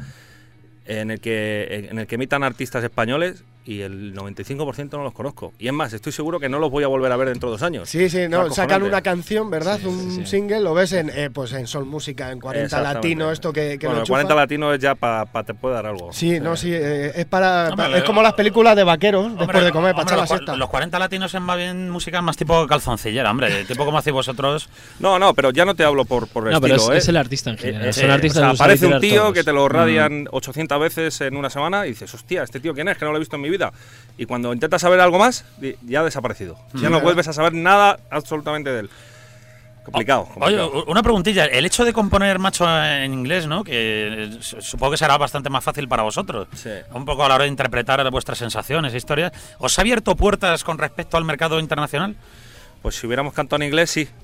en el que en el que emitan artistas españoles y el noventa y cinco por ciento no los conozco. Y es más, estoy seguro que no los voy a volver a ver dentro de dos años. Sí, sí, no, Es sacan acojonante. una canción, ¿verdad? Sí, un sí, sí. single, lo ves en eh, pues en Sol Música, en cuarenta Exactamente. Latino, esto que, que bueno, lo el cuarenta enchufa. latino es ya para pa, te puede dar algo. Sí, no, sí, eh, es para, Hombre, pa- es como las películas de vaqueros después Hombre, de comer, para hombre, echar la los, cua- siesta. los cuarenta latinos es más bien música más tipo calzoncillera, hombre. Tipo como hacéis vosotros. No, no, pero ya no te hablo por, por No, pero estilo, es- ¿eh? es el artista en general. Eh, Son eh, artistas o sea, que los aparece un saben tío todos. que te lo Mm. radian ochocientas veces en una semana y dices, hostia, ¿este tío quién es? Que no lo he visto en mi vida. Y cuando intentas saber algo más, di- ya ha desaparecido. Ya Mm. no vuelves a saber nada absolutamente de él. Complicado. Oye, complicado. una preguntilla. El hecho de componer macho en inglés, ¿no? Que eh, su- supongo que será bastante más fácil para vosotros. Sí. Un poco a la hora de interpretar vuestras sensaciones e historias. ¿Os ha abierto puertas con respecto al mercado internacional? Pues si hubiéramos cantado en inglés, sí.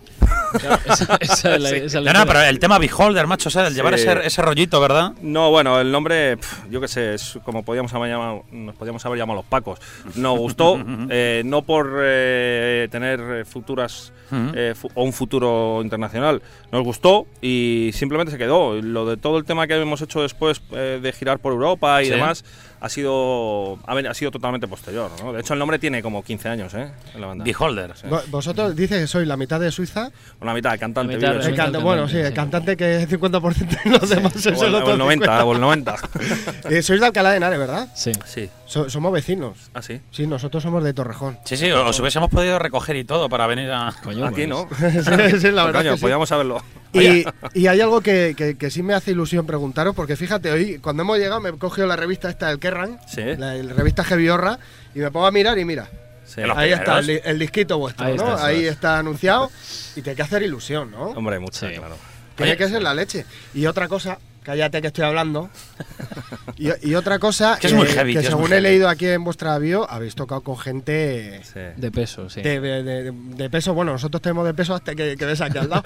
esa, esa es la- Sí. esa es No, la no, idea. pero el tema Beholder, macho, o sea, el llevar Sí. ese, ese rollito, ¿verdad? No, bueno, el nombre, pf, yo qué sé, es como podíamos haber llamado, nos podíamos haber llamado los Pacos. Nos gustó, eh, no por eh, tener eh, futuras Ujú. eh, fu- o un futuro internacional. Nos gustó y simplemente se quedó. Lo de todo el tema que hemos hecho después eh, de girar por Europa y Sí. demás ha sido ha, ven- ha sido totalmente posterior, ¿no? De hecho, el nombre tiene como quince años, ¿eh? En la banda. Beholder. Sí. Vo- Vosotros dices que sois la mitad de Suiza. Una mitad, el cantante. La mitad, vive El en- canta- bueno, sí, el cantante que es cincuenta por ciento y los demás es o el el, otro o el noventa, cincuenta. o el noventa. Eh, sois de Alcalá de Henares, ¿verdad? Sí. Sí. So- somos vecinos. Ah, sí. Sí, nosotros somos de Torrejón. Sí, sí, os hubiésemos podido recoger y todo para venir a... Coño, Aquí pues. no. sí, sí, la verdad Coño, que sí. podíamos haberlo. Y, y hay algo que, que, que sí me hace ilusión preguntaros, porque fíjate, hoy cuando hemos llegado me he cogido la revista esta del Kerrang, Sí. la, la revista Heaviorra, y me pongo a mirar y mira, Sí. ahí está el, di- el disquito vuestro, Ahí ¿no? está, eso ahí es. está anunciado y te hay que hacer ilusión, ¿no? Hombre, mucho, claro. Tiene Oye. que ser la leche. Y otra cosa, cállate que estoy hablando. Y, y otra cosa, Que es muy heavy, que que es según muy he heavy. leído aquí en vuestra bio, habéis tocado con gente De peso, sí. de, de- de- de peso. Bueno, nosotros tenemos de peso hasta que, que ves aquí al lado.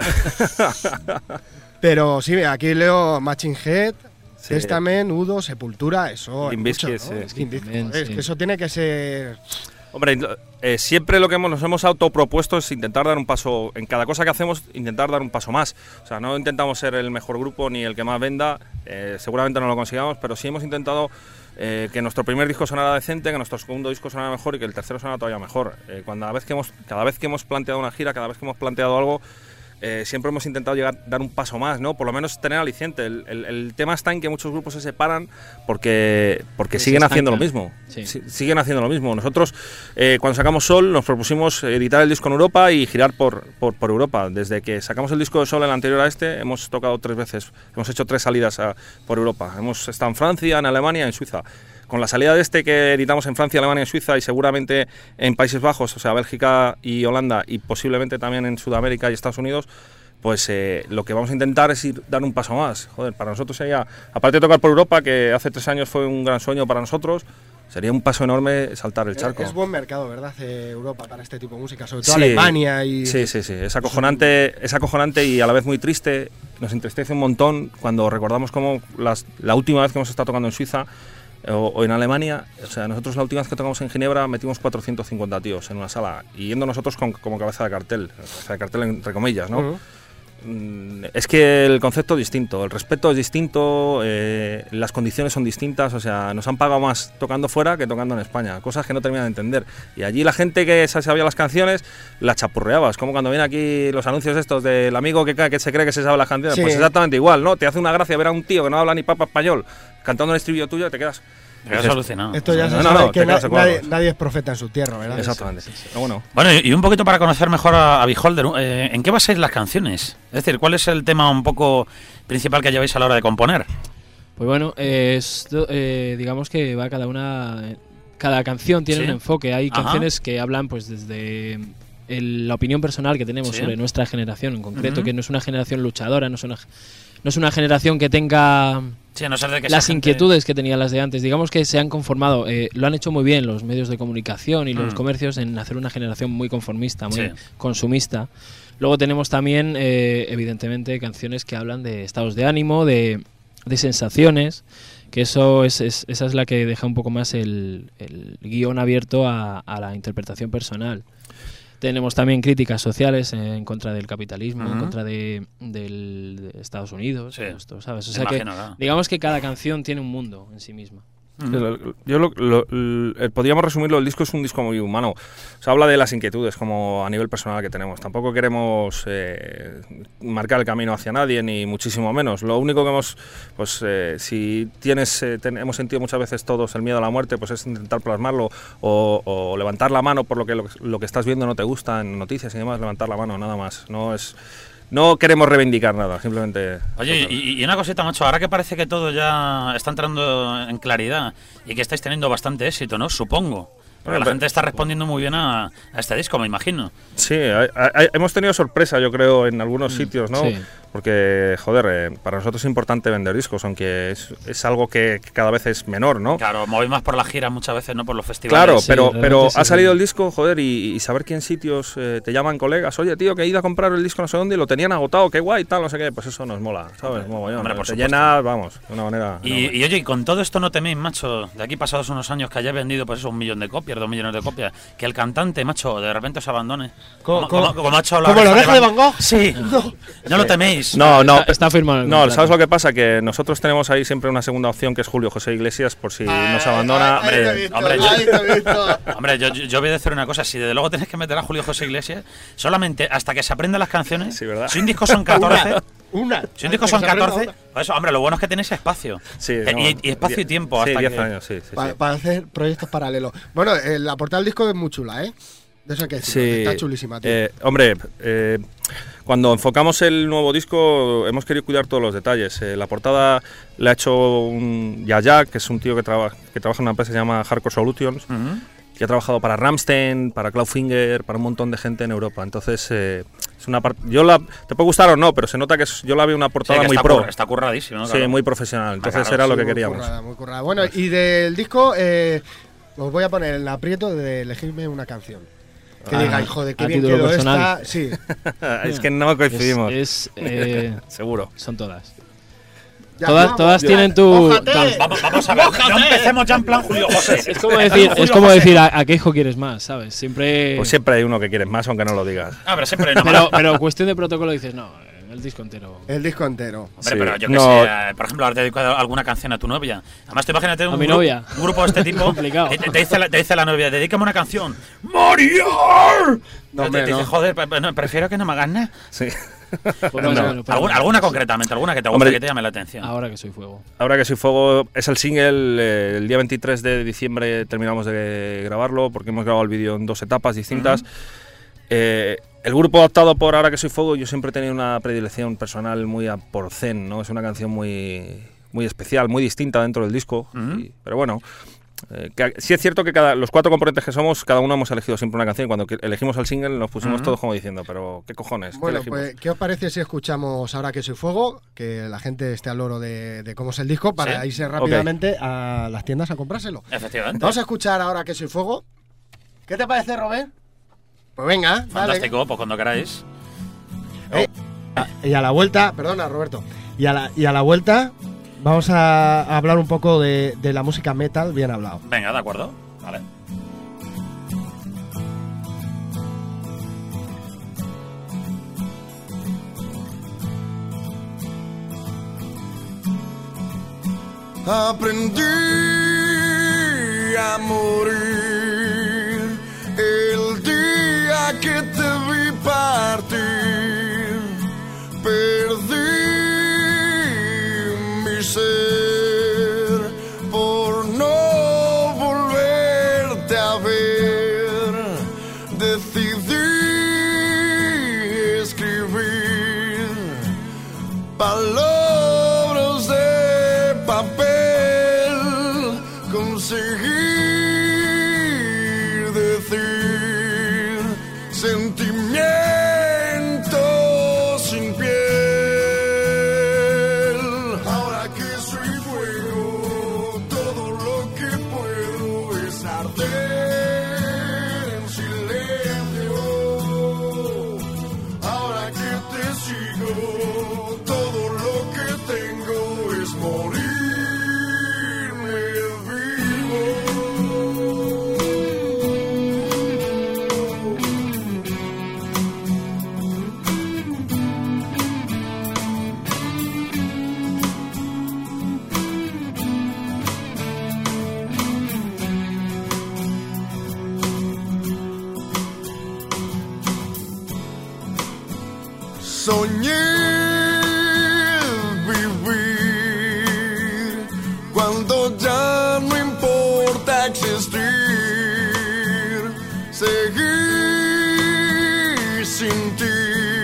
Pero sí, aquí leo Machine Head, Sí. Testament, Udo, Sepultura, eso. Limp es mucho, Bizkit, ¿no? sí. Es que, Limp Bizkit, También, joder, es sí. que eso tiene que ser. Hombre, eh, siempre lo que hemos- nos hemos autopropuesto es intentar dar un paso, en cada cosa que hacemos, intentar dar un paso más. O sea, no intentamos ser el mejor grupo ni el que más venda, eh, seguramente no lo consigamos, pero sí hemos intentado eh, que nuestro primer disco sonara decente, que nuestro segundo disco sonara mejor y que el tercero sonara todavía mejor. Eh, cuando, cada, vez que hemos, cada vez que hemos planteado una gira, cada vez que hemos planteado algo, eh, siempre hemos intentado llegar, dar un paso más, ¿no? Por lo menos tener aliciente. El, el- el tema está en que muchos grupos se separan porque, porque Que siguen se haciendo lo estancan. mismo. Sí. Si- siguen haciendo lo mismo. Nosotros, eh, cuando sacamos Sol, nos propusimos editar el disco en Europa y girar por, por, por Europa. Desde que sacamos el disco de Sol, el anterior a este, hemos tocado tres veces, hemos hecho tres salidas a- por Europa. Hemos estado en Francia, en Alemania y en Suiza. Con la salida de este que editamos en Francia, Alemania y Suiza y seguramente en Países Bajos, o sea, Bélgica y Holanda y posiblemente también en Sudamérica y Estados Unidos, pues eh, lo que vamos a intentar es ir dar un paso más. Joder, para nosotros sería, aparte de tocar por Europa, que hace tres años fue un gran sueño para nosotros, sería un paso enorme saltar el charco. Es buen mercado, ¿verdad? eh, Europa para este tipo de música, sobre todo Sí. Alemania y. Sí, sí, sí. Es acojonante, es acojonante y a la vez muy triste. Nos entristece un montón cuando recordamos cómo las, la última vez que hemos estado tocando en Suiza o, o en Alemania, o sea, nosotros la última vez que tocamos en Ginebra metimos cuatrocientos cincuenta tíos en una sala y yendo nosotros con, como cabeza de cartel, cabeza de cartel entre comillas, ¿no? Ujú. Mm, Es que el concepto es distinto, el respeto es distinto, eh, las condiciones son distintas, o sea, nos han pagado más tocando fuera que tocando en España, cosas que no terminan de entender. Y allí la gente que se sabía las canciones, las chapurreabas, como cuando vienen aquí los anuncios estos del amigo que, que se cree que se sabe las canciones, Sí. pues exactamente igual, ¿no? Te hace una gracia ver a un tío que no habla ni papa español cantando el estribillo tuyo y te quedas... Te quedas alucinado. Esto ya se No, sabe no, no, que te na- quedas de nadie, cuadros. nadie es profeta en su tierra, ¿verdad? Exactamente. Pero bueno. Bueno, y y un poquito para conocer mejor a, a Beholder, eh, ¿en qué basáis las canciones? Es decir, ¿cuál es el tema un poco principal que lleváis a la hora de componer? Pues bueno, eh, esto, eh, digamos que va cada una. eh, Cada canción tiene Sí. un enfoque. Hay Ajá. canciones que hablan, pues, desde el- la opinión personal que tenemos Sí. sobre nuestra generación en concreto, Ujú. que no es una generación luchadora, no es una, no es una generación que tenga Sí, a no ser de que sea las gente- inquietudes que tenían las de antes. Digamos que se han conformado, eh, lo han hecho muy bien los medios de comunicación y los Mm. comercios en hacer una generación muy conformista, muy Sí. consumista. Luego tenemos también, eh, evidentemente, canciones que hablan de estados de ánimo, de, de sensaciones, que eso es, es- esa es la que deja un poco más el, el guión abierto a, a la interpretación personal. Tenemos también críticas sociales en contra del capitalismo, en Ujú. contra de, del- de Estados Unidos, Sí. esto, ¿sabes? O Me sea que, imagino, claro. digamos que cada canción tiene un mundo en sí misma. Sí, lo- Yo lo, lo- l- podríamos resumirlo, el disco es un disco muy humano. Se habla de las inquietudes como a nivel personal que tenemos. Tampoco queremos eh, marcar el camino hacia nadie, ni muchísimo menos. Lo único que hemos, pues eh, si tienes, eh, ten- hemos sentido muchas veces todos el miedo a la muerte, pues es intentar plasmarlo o, o levantar la mano por lo que, lo, que- lo que estás viendo no te gusta en noticias y demás, levantar la mano, nada más. No es... No queremos reivindicar nada, simplemente... Oye, y, y una cosita, macho, ahora que parece que todo ya está entrando en claridad y que estáis teniendo bastante éxito, ¿no? Supongo. Porque la Hombre. gente está respondiendo muy bien a, a este disco, me imagino. Sí, hay- hay- hemos tenido sorpresa, yo creo, en algunos sitios, ¿no? sí. Porque, joder, eh, para nosotros es importante vender discos, aunque es, es algo que, que cada vez es menor, ¿no? Claro, movéis más por la gira muchas veces, ¿no? Por los festivales. Claro, pero, realmente pero sí, ha sí. salido el disco, joder, y, y saber que en sitios eh, te llaman colegas, oye, tío, que he ido a comprar el disco no sé dónde y lo tenían agotado, qué guay, tal, no sé qué, pues eso nos mola, ¿sabes? Mogollón, Hombre, por te supuesto. llena, vamos, de una manera... Y, y oye, y con todo esto no teméis, macho, de aquí pasados unos años que hayáis vendido pues eso, un millón de copias, dos millones de copias, que el cantante, macho, de repente os abandone. ¿Cómo- como, cómo- como ha hecho como la oreja de Van Gogh? Sí, no, no lo teméis. No, no, Está- está firmado el No, contrato. ¿sabes lo que pasa? Que nosotros tenemos ahí siempre una segunda opción que es Julio José Iglesias, por si nos abandona. ahí te he visto, hombre, ahí te he visto. Hombre, yo, yo, yo voy a decir una cosa, si desde luego tenéis que meter a Julio José Iglesias, solamente hasta que se aprendan las canciones, si un disco son catorce, Una. si un disco son catorce, pues eso, hombre, lo bueno es que tenéis espacio. Sí, Eh, no, y, y espacio y die- tiempo sí, hasta diez que... años, sí, sí, Pa- sí. Para hacer proyectos paralelos. Bueno, eh, la portada del disco es muy chula, ¿eh? De eso hay que decir, Sí, está chulísima, tío. eh, hombre, eh, cuando enfocamos el nuevo disco hemos querido cuidar todos los detalles. Eh, la portada la ha hecho un Yaya, que es un tío que, traba, que trabaja en una empresa que se llama Hardcore Solutions, Uh-huh. que ha trabajado para Rammstein, para Clawfinger, para un montón de gente en Europa. Entonces, eh, es una part- yo la te puede gustar o no, pero se nota que es- yo la veo una portada Sí, que muy está pro. curra- está curradísimo, ¿no? Sí, Claro. muy profesional. Entonces claro, era sí, lo que Muy queríamos. currada, muy currada. Bueno, y del disco, eh, os voy a poner el aprieto de elegirme una canción. Que Ah, digáis, joder, qué a bien título quedó personal. esta. Sí. Es que no coincidimos. Es, es, eh, seguro. Son todas. Ya, todas vamos, todas ya. tienen tu. Mójate. todas- Vamos, vamos a ver, no empecemos ya en plan Julio José. Es como decir, es como decir a, a qué hijo quieres más, ¿sabes? Siempre. Pues siempre hay uno que quieres más, aunque no lo digas. Ah, pero siempre no. Pero, pero cuestión de protocolo dices, no, el disco entero. El disco entero. Hombre, Sí. pero yo que No. sé, eh, por ejemplo, ahora te dedico alguna canción a tu novia. Además, tú imagínate un, A mi gru- novia. un grupo de este tipo. Complicado. Te, te dice la, te dice la novia, dedícame una canción. ¡Mario! No, te, hombre, te dice, no. joder, pe- no, prefiero que no me hagas nada. Sí. Pues No, más o no. menos, pero Alguna, bueno. alguna concretamente, alguna que te guste, Hombre, que te llame la atención. Ahora que soy fuego. Ahora que soy fuego es el single, eh, el día veintitrés de diciembre terminamos de grabarlo porque hemos grabado el vídeo en dos etapas distintas. Eh, el grupo optado por Ahora que soy fuego, yo siempre he tenido una predilección personal muy a por Zen, ¿no? Es una canción muy, muy especial, muy distinta dentro del disco, Ujú. y- pero bueno. Eh, que, sí es cierto que cada, los cuatro componentes que somos, cada uno hemos elegido siempre una canción. Y cuando que- elegimos el single nos pusimos Ujú. todos como diciendo, pero ¿qué cojones? ¿Qué Bueno, elegimos? pues, ¿qué os parece si escuchamos Ahora que soy fuego? Que la gente esté al loro de, de cómo es el disco para Sí. irse rápidamente a las tiendas a comprárselo. Efectivamente. Vamos a escuchar Ahora que soy fuego. ¿Qué te parece, Robert? Pues venga, dale. Fantástico, pues cuando queráis. Eh, y a la vuelta, perdona, Roberto. Y a la, y a la vuelta vamos a, a hablar un poco de, de la música metal bien hablado. Venga, de acuerdo. Vale. Aprendí a morir el día que te vi partir. Perdí mi ser por no volverte a ver. Decidí escribir palabras de papel, conseguir decir sentimientos sin piel. Ahora que soy fuego, todo lo que puedo es arder en silencio. Ahora que te sigo, todo lo que tengo es morirme vivo. Soñé vivir cuando ya no importa existir, seguir sin ti,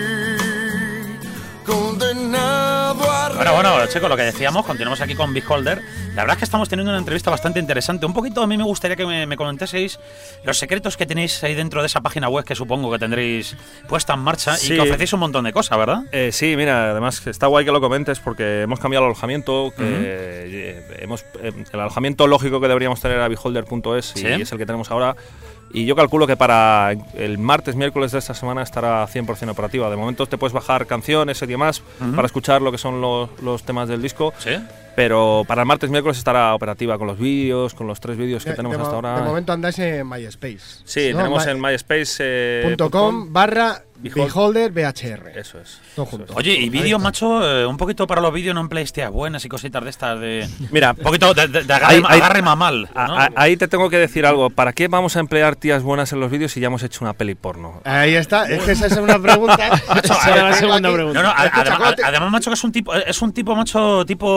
condenado a... Bueno, bueno, chicos, lo que decíamos, continuamos aquí con Beholder. La verdad es que estamos teniendo una entrevista bastante interesante. Un poquito a mí me gustaría que me, me comentaseis los secretos que tenéis ahí dentro de esa página web que supongo que tendréis puesta en marcha Sí. y que ofrecéis un montón de cosas, ¿verdad? Eh, sí, mira, además está guay que lo comentes porque hemos cambiado el alojamiento. Que Ujú. eh, hemos, eh, el alojamiento lógico que deberíamos tener era beholder punto es Sí. y es el que tenemos ahora. Y yo calculo que para el martes, miércoles de esta semana estará cien por cien operativa. De momento te puedes bajar canciones y demás Ujú. para escuchar lo que son los, los temas del disco. Sí. Pero para el martes, miércoles estará operativa con los vídeos, con los tres vídeos que De- tenemos de, hasta mo- ahora. de momento andáis en MySpace. Sí, ¿no? tenemos My- en myspace eh, punto com barra Beholder B H R. Eso es. Todo junto. Oye, y Ahí vídeos, está. macho, eh, un poquito para los vídeos no empleáis tías buenas y cositas de estas de... Mira, un poquito de, de- de agarre, Ahí- ahí- agarre mamal, ¿no? A- a- ahí te tengo que decir algo. ¿Para qué vamos a emplear tías buenas en los vídeos si ya hemos hecho una peli porno? Ahí está, es que esa es una pregunta. Macho, Esa era la aquí- segunda aquí- pregunta. No, no, a- Escucha, además, ¿cómo te- además, macho, que es un tipo, es un tipo, macho, tipo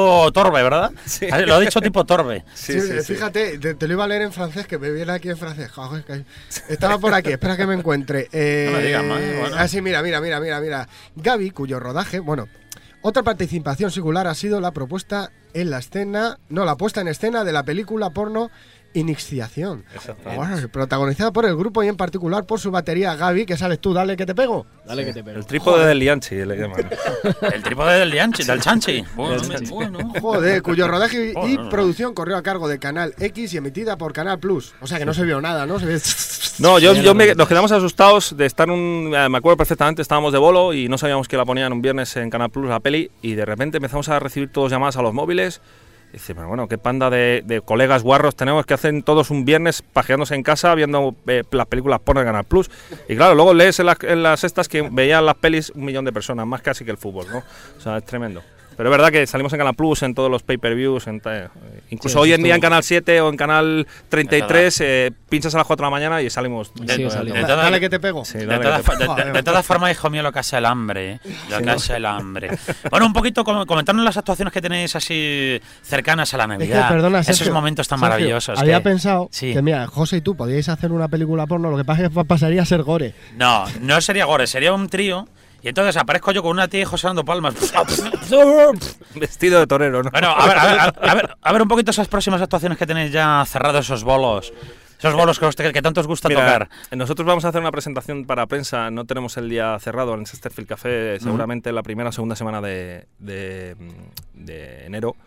Torbe, ¿verdad? Sí. Lo ha dicho tipo Torbe. Sí, sí, sí, fíjate, sí. Te, te lo iba a leer en francés, que me viene aquí en francés. Joder, que estaba por aquí, espera que me encuentre. Eh, no me digas más, bueno. Así, mira, mira, mira, mira, mira. Gaby, cuyo rodaje, bueno, otra participación singular ha sido la propuesta en la escena, no, la puesta en escena de la película porno Iniciación, bueno, protagonizada por el grupo y en particular por su batería. Gaby, que sales tú, dale que te pego. Dale sí. que te pego. El trípode del Lianchi, le llaman. El trípode del Lianchi, del Chanchi. Bueno, bueno. Joder, cuyo rodaje y bueno, producción corrió a cargo de Canal X y emitida por Canal Plus. O sea que no se vio nada, ¿no? Se ve... No, yo, yo me, nos quedamos asustados de estar un... Me acuerdo perfectamente, estábamos de bolo y no sabíamos que la ponían un viernes en Canal Plus la peli y de repente empezamos a recibir todos llamadas a los móviles. Y dice, pero bueno, qué panda de, de colegas guarros tenemos que hacen todos un viernes pajeándose en casa viendo eh, las películas porno de Canal Plus. Y claro, luego lees en, la, en las estas que veían las pelis un millón de personas, más casi que el fútbol, ¿no? O sea, es tremendo. Pero es verdad que salimos en Canal Plus, en todos los pay-per-views, en, eh, incluso sí, hoy en día en Canal siete o en Canal treinta y tres, eh, pinchas a las cuatro de la mañana y salimos. Sí, de, de, de, dale, dale que te pego. Sí, de, todas, de, de, de todas formas, hijo mío, lo que hace el hambre, ¿eh? Lo sí, que hace el hambre. Bueno, un poquito comentarnos las actuaciones que tenéis así cercanas a la Navidad. Es que, perdona, esos Sergio, momentos tan Sergio, maravillosos. Había que, pensado sí. que, mira, José y tú podíais hacer una película porno, lo que pasa es que pasaría a ser gore. No, no sería gore, sería un trío. Y entonces aparezco yo con una tía y José dando palmas. Vestido de torero, ¿no? Bueno, a ver, a ver, a ver, a ver un poquito esas próximas actuaciones que tenéis ya cerrados, esos bolos. Esos bolos que, que, que tanto os gusta Mira, tocar. Nosotros vamos a hacer una presentación para prensa. No tenemos el día cerrado en el Chesterfield Café, seguramente uh-huh. la primera o segunda semana de, de, de enero.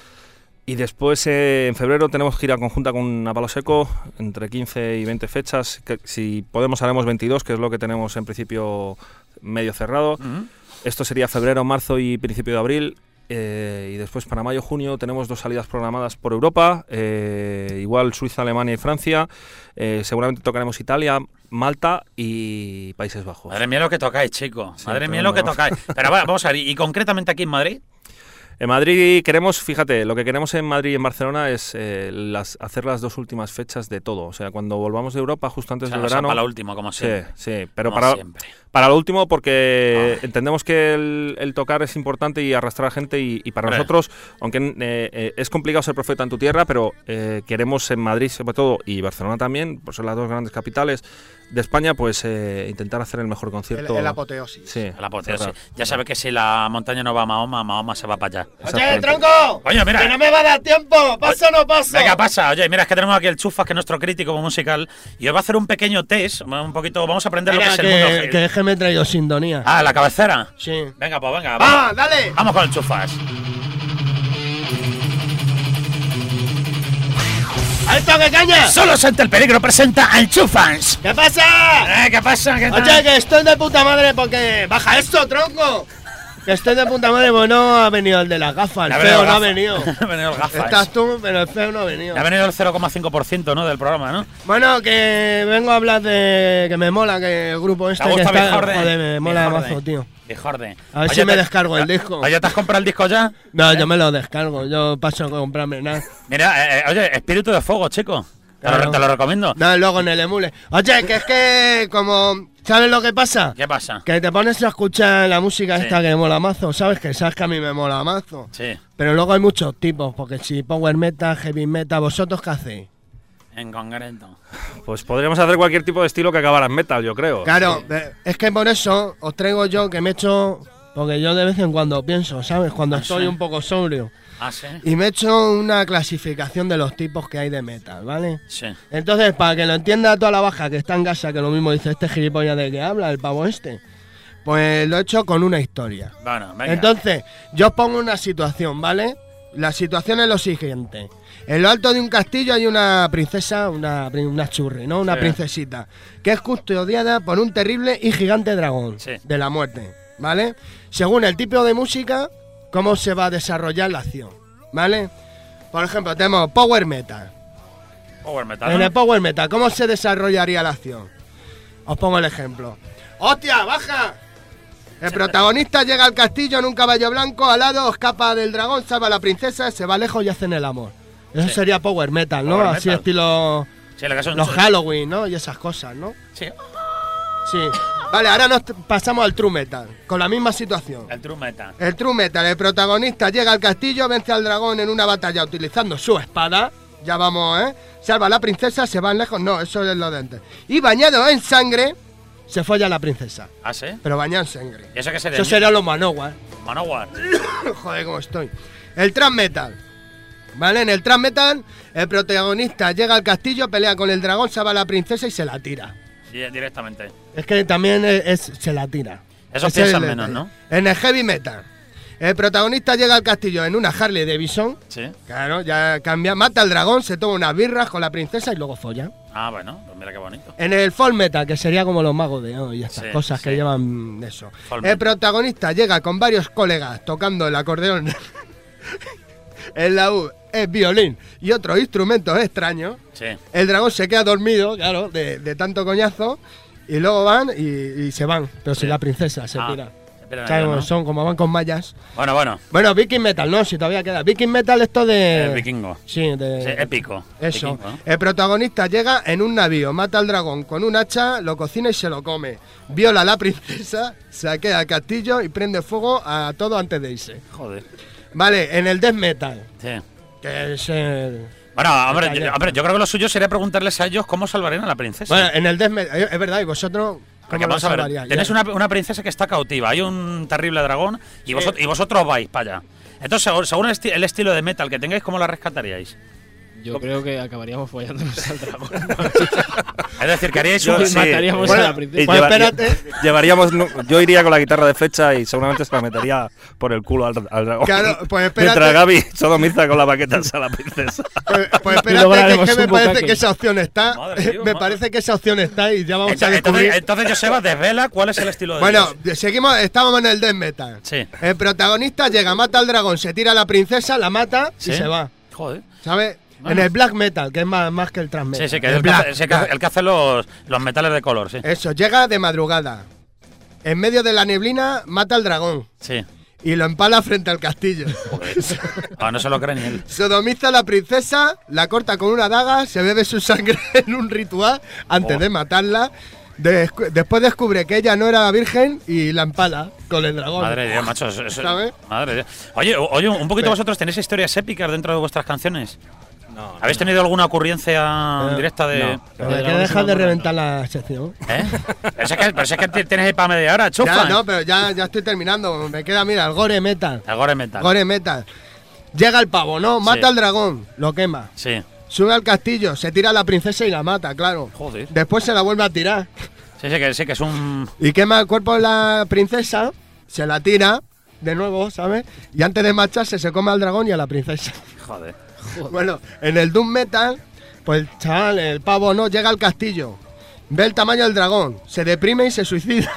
Y después, eh, en febrero, tenemos gira conjunta con A Palo Seco, entre quince y veinte fechas. Que, si podemos, haremos veintidós, que es lo que tenemos en principio medio cerrado. Uh-huh. Esto sería febrero, marzo y principio de abril. Eh, y después, para mayo, junio, tenemos dos salidas programadas por Europa. Eh, igual Suiza, Alemania y Francia. Eh, seguramente tocaremos Italia, Malta y Países Bajos. Madre mía lo que tocáis, chico. Sí, Madre mía lo que tocáis. Pero vamos a ver, ¿y concretamente aquí en Madrid? En Madrid queremos, fíjate, lo que queremos en Madrid y en Barcelona es eh, las, hacer las dos últimas fechas de todo. O sea, cuando volvamos de Europa, justo antes o sea, del verano... para la última, como siempre. Sí, sí, pero como para, siempre. para lo último porque Ay. entendemos que el, el tocar es importante y arrastrar gente y, y para Hombre. nosotros, aunque eh, eh, es complicado ser profeta en tu tierra, pero eh, queremos en Madrid sobre todo y Barcelona también, pues son las dos grandes capitales de España, pues eh, intentar hacer el mejor concierto. El, el apoteosis. Sí, el apoteosis. Ya sabes que si la montaña no va a Mahoma, Mahoma se va para allá. ¡Oye, tronco! Oye, mira. ¡Que no me va a dar tiempo! ¿Pasa o no pasa? Venga, pasa. Oye, mira, es que tenemos aquí el Chufas, que es nuestro crítico musical, y os va a hacer un pequeño test, un poquito, vamos a aprender Mira, lo que, que es el mundo. Que es que me he traído sintonía. Ah, la cabecera. Sí. Venga, pues venga. ¡Va, dale! Vamos con el Chufas. ¡Alto, que caña! Solo Santa el Peligro presenta al Chufans. ¿Qué pasa? Eh, ¿Qué pasa? ¿Qué tal? Oye, que estoy de puta madre porque... ¡Baja esto, tronco! Que estoy de puta madre, pues no ha venido el de las gafas. El feo no ha venido. ha venido el gafas. Estás tú, pero el feo no ha venido. Ha venido el cero coma cinco por ciento, ¿no? Del programa, ¿no? Bueno, que vengo a hablar de... Que me mola, que el grupo este que está... Joder, me mola de mazo, tío. Bijorde. A ver Oye, si me te... descargo el disco. Oye, ¿te has comprado el disco ya? No, yo me lo descargo. Yo paso a comprarme nada. Mira, eh, oye, Espíritu de Fuego, chico. Te, claro. lo, te lo recomiendo. No, luego en el emule. Oye, que es que como... ¿Sabes lo que pasa? ¿Qué pasa? Que te pones a escuchar la música sí. esta que me mola mazo, ¿sabes? Que sabes que a mí me mola mazo. Sí. Pero luego hay muchos tipos, porque si power metal, heavy metal, ¿vosotros qué hacéis? En concreto. Pues podríamos hacer cualquier tipo de estilo que acabara en metal, yo creo. Claro, sí. es que por eso os traigo yo que me echo... Porque yo de vez en cuando pienso, ¿sabes? Cuando ah, estoy sí. un poco sobrio. Ah, sí. Y me he hecho una clasificación de los tipos que hay de metal, ¿vale? Sí. Entonces, para que lo entienda toda la baja que está en casa, que lo mismo dice este gilipollas de que habla, el pavo este, pues lo he hecho con una historia. Bueno, venga. Entonces, yo os pongo una situación, ¿vale? La situación es lo siguiente. En lo alto de un castillo hay una princesa, una, una churri, ¿no? Una sí. princesita, que es custodiada por un terrible y gigante dragón sí. de la muerte, ¿vale? Según el tipo de música, cómo se va a desarrollar la acción, ¿vale? Por ejemplo, tenemos Power Metal. Power Metal. En el Power Metal, ¿cómo se desarrollaría la acción? Os pongo el ejemplo. ¡Hostia, baja! El protagonista llega al castillo en un caballo blanco, al lado escapa del dragón, salva a la princesa, se va lejos y hacen el amor. Eso sí. sería Power Metal, ¿no? Power Así metal. estilo... Sí, lo que son los Halloween, ¿no? Y esas cosas, ¿no? Sí. Sí. Vale, ahora nos t- pasamos al True Metal, con la misma situación. El True Metal. El True Metal, el protagonista llega al castillo, vence al dragón en una batalla utilizando su espada. Ya vamos, ¿eh? Salva a la princesa, se van lejos. No, eso es lo de antes. Y bañado en sangre, se folla a la princesa. ¿Ah, sí? Pero bañado en sangre. ¿Y eso qué sería? Eso sería los Manowar. Manowar. Joder, cómo estoy. El Trans Metal. Vale, en el Trans Metal, el protagonista llega al castillo, pelea con el dragón, salva a la princesa y se la tira. Sí, directamente. Es que también es, es- se la tira. Eso Ese es piensan el menos, detalle. ¿no? En el Heavy Metal, el protagonista llega al castillo en una Harley Davidson. Sí. Claro, ya cambia, mata al dragón, se toma unas birras con la princesa y luego folla. Ah, bueno, pues mira qué bonito. En el Folk Metal, que sería como los magos de hoy y estas Sí, cosas que sí. llevan eso. Folk El protagonista llega con varios colegas tocando el acordeón. El laúd es violín y otros instrumentos extraños. Sí. El dragón se queda dormido, claro, de, de tanto coñazo. Y luego van y, y se van. Pero si la princesa se Ah, tira. se piran Claro, ellos, ¿no? son como van con mallas. Bueno, bueno. Bueno, Viking Metal, no, si todavía queda. Viking Metal, esto de. El vikingo. Sí, de. Sí, épico. Eso. Vikingo, ¿no? El protagonista llega en un navío, mata al dragón con un hacha, lo cocina y se lo come. Viola a la princesa, saquea al castillo y prende fuego a todo antes de irse. Joder. Vale, en el Death Metal, Sí. que es el. Bueno, hombre, Detalle. yo, hombre, yo creo que lo suyo sería preguntarles a ellos cómo salvarían a la princesa. Bueno, en el Death Metal, es verdad, y vosotros. Porque ¿cómo lo vamos a ver, salvaríais? tenéis Ya. una, una princesa que está cautiva, hay un terrible dragón y, Sí. vosotros, y vosotros vais para allá. Entonces, según, según el, esti- el estilo de metal que tengáis, ¿cómo la rescataríais? Yo creo que acabaríamos follándonos al dragón. Es decir, que haríais Yo- un... sí. Mataríamos Bueno, a la princesa. Y Pues lleva- espérate. lle- llevaríamos, no, yo iría con la guitarra de fecha y seguramente se la metería por el culo al, al dragón. Claro, pues espérate. Mientras Gaby sodomiza con la baqueta a la princesa. Pues, pues Y luego espérate, que, es haremos que me un parece bucaque. que esa opción está. Madre mía, me madre. parece que esa opción está y ya vamos a Entonces, descubrir. entonces, entonces, Joseba, desvela cuál es el estilo de Bueno, ellos. seguimos, estamos en el Death Metal. Sí. El protagonista llega, mata al dragón, se tira a la princesa, la mata ¿Sí? y se va. Joder. ¿Sabes? Bueno. En el Black Metal, que es más, más que el Trans Metal. Sí, sí, que es el el que, Black, hace, sí, que hace- el que hace los, los metales de color, sí. Eso, llega de madrugada. En medio de la neblina, mata al dragón Sí. y lo empala frente al castillo. Joder. Ah, no se lo cree ni él. Sodomiza a la princesa, la corta con una daga, se bebe su sangre en un ritual antes Oh. de matarla. Descu- después descubre que ella no era virgen y la empala con el dragón. Madre de Dios, macho. Eso, eso- ¿Sabes? Madre de Dios. Oye, o- oye, un poquito Pero- vosotros tenéis historias épicas dentro de vuestras canciones. No, ¿Habéis tenido alguna ocurrencia Eh, directa de.? no. Pero hay que dejar de reventar la sección. ¿Eh? Pero si es que, pero si es que tienes ahí para media hora, chufa. Ya, no, pero ya, ya estoy terminando. Me queda, mira, el Gore Metal. El gore metal. Gore Metal. Llega el pavo, ¿no? Mata Sí. al dragón, lo quema. Sí. Sube al castillo, se tira a la princesa y la mata, claro. Joder. Después se la vuelve a tirar. Sí, sí, que, sí, que es un. Y quema el cuerpo de la princesa, se la tira de nuevo, ¿sabes? Y antes de marcharse se come al dragón y a la princesa. Joder. Bueno, en el Doom Metal, pues el chaval, el pavo no, llega al castillo, ve el tamaño del dragón, se deprime y se suicida.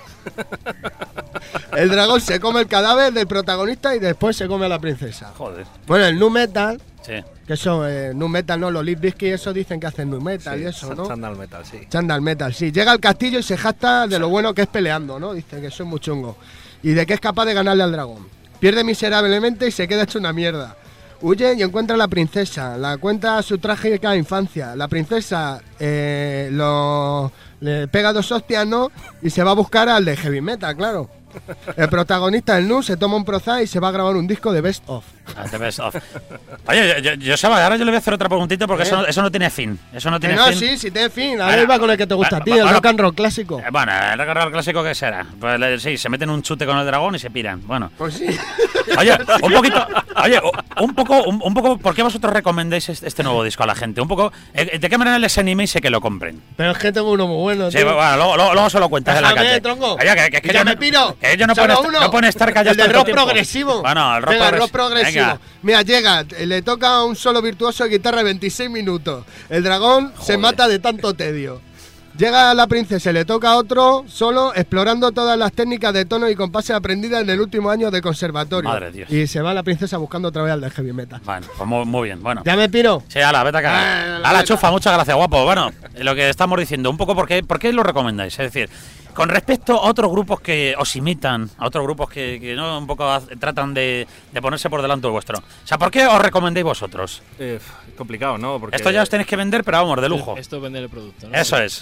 El dragón se come el cadáver del protagonista y después se come a la princesa. Joder. Bueno, el Nu Metal, Sí. que eso, eh, Nu Metal no, los Limp Bizkit, eso dicen que hacen Nu Metal y eso, ¿no? Sandal Metal, sí. Chandal Metal, sí. Llega al castillo y se jacta de lo bueno que es peleando, ¿no? Dice que soy muy chungo. Y de que es capaz de ganarle al dragón. Pierde miserablemente y se queda hecho una mierda. Huye y encuentra a la princesa. La cuenta su trágica infancia. La princesa eh, lo, le pega dos hostias, ¿no? Y se va a buscar al de Heavy Metal, claro. El protagonista, el Nu, se toma un Prozac y se va a grabar un disco de Best Of. Ah, the best of. Oye, yo, yo, yo Seba, ahora yo le voy a hacer otra preguntita porque ¿Eh? eso, no- eso no tiene fin. Eso no Que tiene no, fin. sí, sí tiene fin. Ahora Bueno, iba con el que te gusta a ti, bueno, el bueno, rock and roll clásico. Eh, Bueno, el rock and roll clásico que será. Pues le- sí, se meten un chute con el dragón y se piran. Bueno. Pues sí. Oye, un poquito. Oye, un poco, un, un poco. ¿Por qué vosotros recomendáis este, este nuevo disco a la gente? Un poco. eh, ¿De qué manera les animéis y que lo compren? Pero es que tengo uno muy bueno. Sí, tío. bueno, luego, luego, luego se lo cuentas en la Déjame, calle. tronco. Oye, que, que, que Ya yo me no- piro. Que ellos no Solo pueden, estar, uno. no pueden estar callados El de tanto rock tiempo. progresivo. Bueno, el rock Venga, el progres- rock progresivo. Venga. Mira, llega, le toca un solo virtuoso de guitarra de veintiséis minutos. El dragón se mata de tanto tedio. Llega la princesa, le toca a otro solo explorando todas las técnicas de tono y compases aprendidas en el último año de conservatorio. Madre de Dios. Y se va la princesa buscando otra vez al de heavy metal. Bueno, pues muy, muy bien. Bueno. ¿Ya me piro? Sí, ala, vete acá. Ah, A la vete. chufa, muchas gracias, guapo. Bueno, lo que estamos diciendo, un poco, ¿por qué, por qué lo recomendáis? Es decir, con respecto a otros grupos que os imitan, a otros grupos que, que no un poco haz- tratan de, de ponerse por delante vuestro. O sea, ¿por qué os recomendáis vosotros? Eh, complicado, ¿no? Porque Esto ya os tenéis que vender, pero vamos, de lujo. Esto es vender el producto, ¿no? Eso es.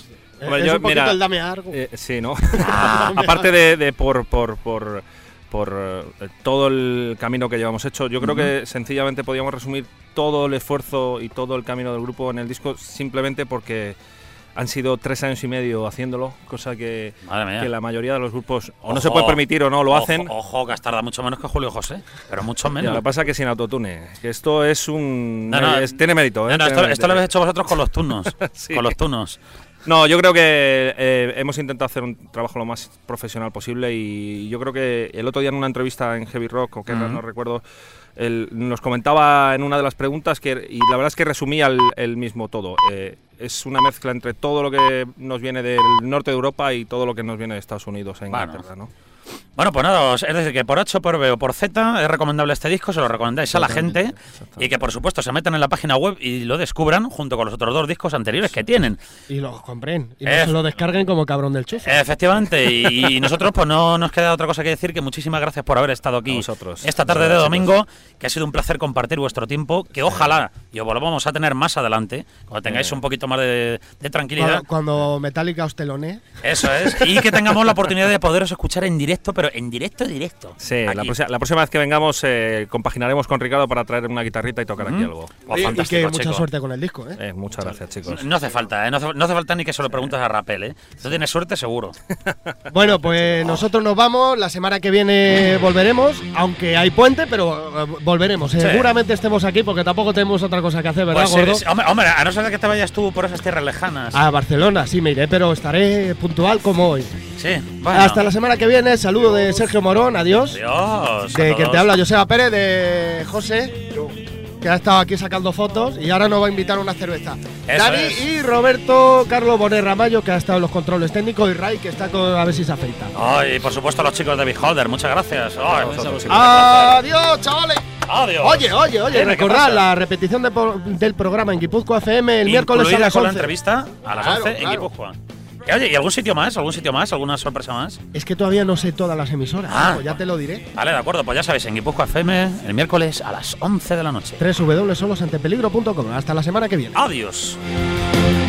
Hombre, es yo, un poquito mira, el dame algo. eh, sí, ¿no? Aparte de, de por, por, por, por eh, todo el camino que llevamos hecho, yo creo Ujú. que sencillamente podíamos resumir todo el esfuerzo y todo el camino del grupo en el disco simplemente porque han sido tres años y medio haciéndolo, cosa que, Madre mía. que la mayoría de los grupos o no Ojo, se puede permitir o no lo ojo, hacen. Ojo, que has tardado mucho menos que Julio José, pero mucho Ya, menos. lo que pasa es que sin autotune, que esto es un... No, no, es- tiene mérito, ¿eh? No, no, Tiene esto, mérito. esto lo habéis hecho vosotros con los turnos. Sí. Con los turnos. No, yo creo que eh, hemos intentado hacer un trabajo lo más profesional posible y yo creo que el otro día en una entrevista en Heavy Rock, o que Ujú. no recuerdo, él nos comentaba en una de las preguntas que, y la verdad es que resumía el, el mismo todo. Eh, es una mezcla entre todo lo que nos viene del norte de Europa y todo lo que nos viene de Estados Unidos e Inglaterra, ¿no? Bueno, pues nada, os- es decir, que por H, por B o por Z es recomendable este disco, se lo recomendáis a la gente y que por supuesto se metan en la página web y lo descubran junto con los otros dos discos anteriores que tienen. Y los compren. Y no Eh, se lo descarguen como cabrón del chufo. Efectivamente, y, y nosotros pues no nos queda otra cosa que decir que muchísimas gracias por haber estado aquí esta tarde de Gracias, domingo, que ha sido un placer compartir vuestro tiempo, que ojalá y os volvamos a tener más adelante, cuando tengáis Eh. un poquito más de, de tranquilidad. Cuando, cuando Metallica os telone. Eso es, y que tengamos la oportunidad de poderos escuchar en directo, pero en directo, directo. Sí, la, Aquí. próxima- la próxima vez que vengamos eh, compaginaremos con Ricardo para traer una guitarrita y tocar aquí Ujú. algo. Oh, Y- y, fantástico, que mucha chico. suerte con el disco, ¿eh? Eh, muchas gracias, chicos. No hace falta, ¿eh? no, hace, no hace falta ni que se lo preguntes a Rapel, ¿eh? Tú tienes suerte seguro. Bueno, pues nosotros nos vamos. La semana que viene volveremos, aunque hay puente, pero eh, volveremos. Sí. Seguramente estemos aquí porque tampoco tenemos otra cosa que hacer, ¿verdad, Pues sí, gordo? sí, hombre, hombre, a no ser que te vayas tú por esas tierras lejanas. A Barcelona, sí, me iré, pero estaré puntual como hoy. Sí, bueno. Hasta la semana que viene. Saludo de Sergio Morón, adiós. Adiós. De a quien te todos. habla, Joseba Pérez, de José, que ha estado aquí sacando fotos y ahora nos va a invitar a una cerveza. Eso Dani es. y Roberto Carlos Bonet Ramallo, que ha estado en los controles técnicos, y Ray, que está con, a ver si se afeita. Ay, y por supuesto los chicos de Beholder, muchas gracias. Ay, vosotros. Adiós, chavales. Adiós. Oye, oye, oye, Dime, ¿qué recordad pasa? la repetición de po- del programa en Guipúzcoa F M el miércoles a Incluida las con la once. entrevista a las Claro, once en claro. Guipúzcoa. Y, oye, ¿y algún sitio más? ¿Algún sitio más? ¿Alguna sorpresa más? Es que todavía no sé todas las emisoras, Ah. pues ya te lo diré. Vale, de acuerdo, pues ya sabéis, en Guipúzcoa F M el miércoles a las once de la noche. doble u doble u doble u punto solos ante peligro punto com. Hasta la semana que viene. Adiós.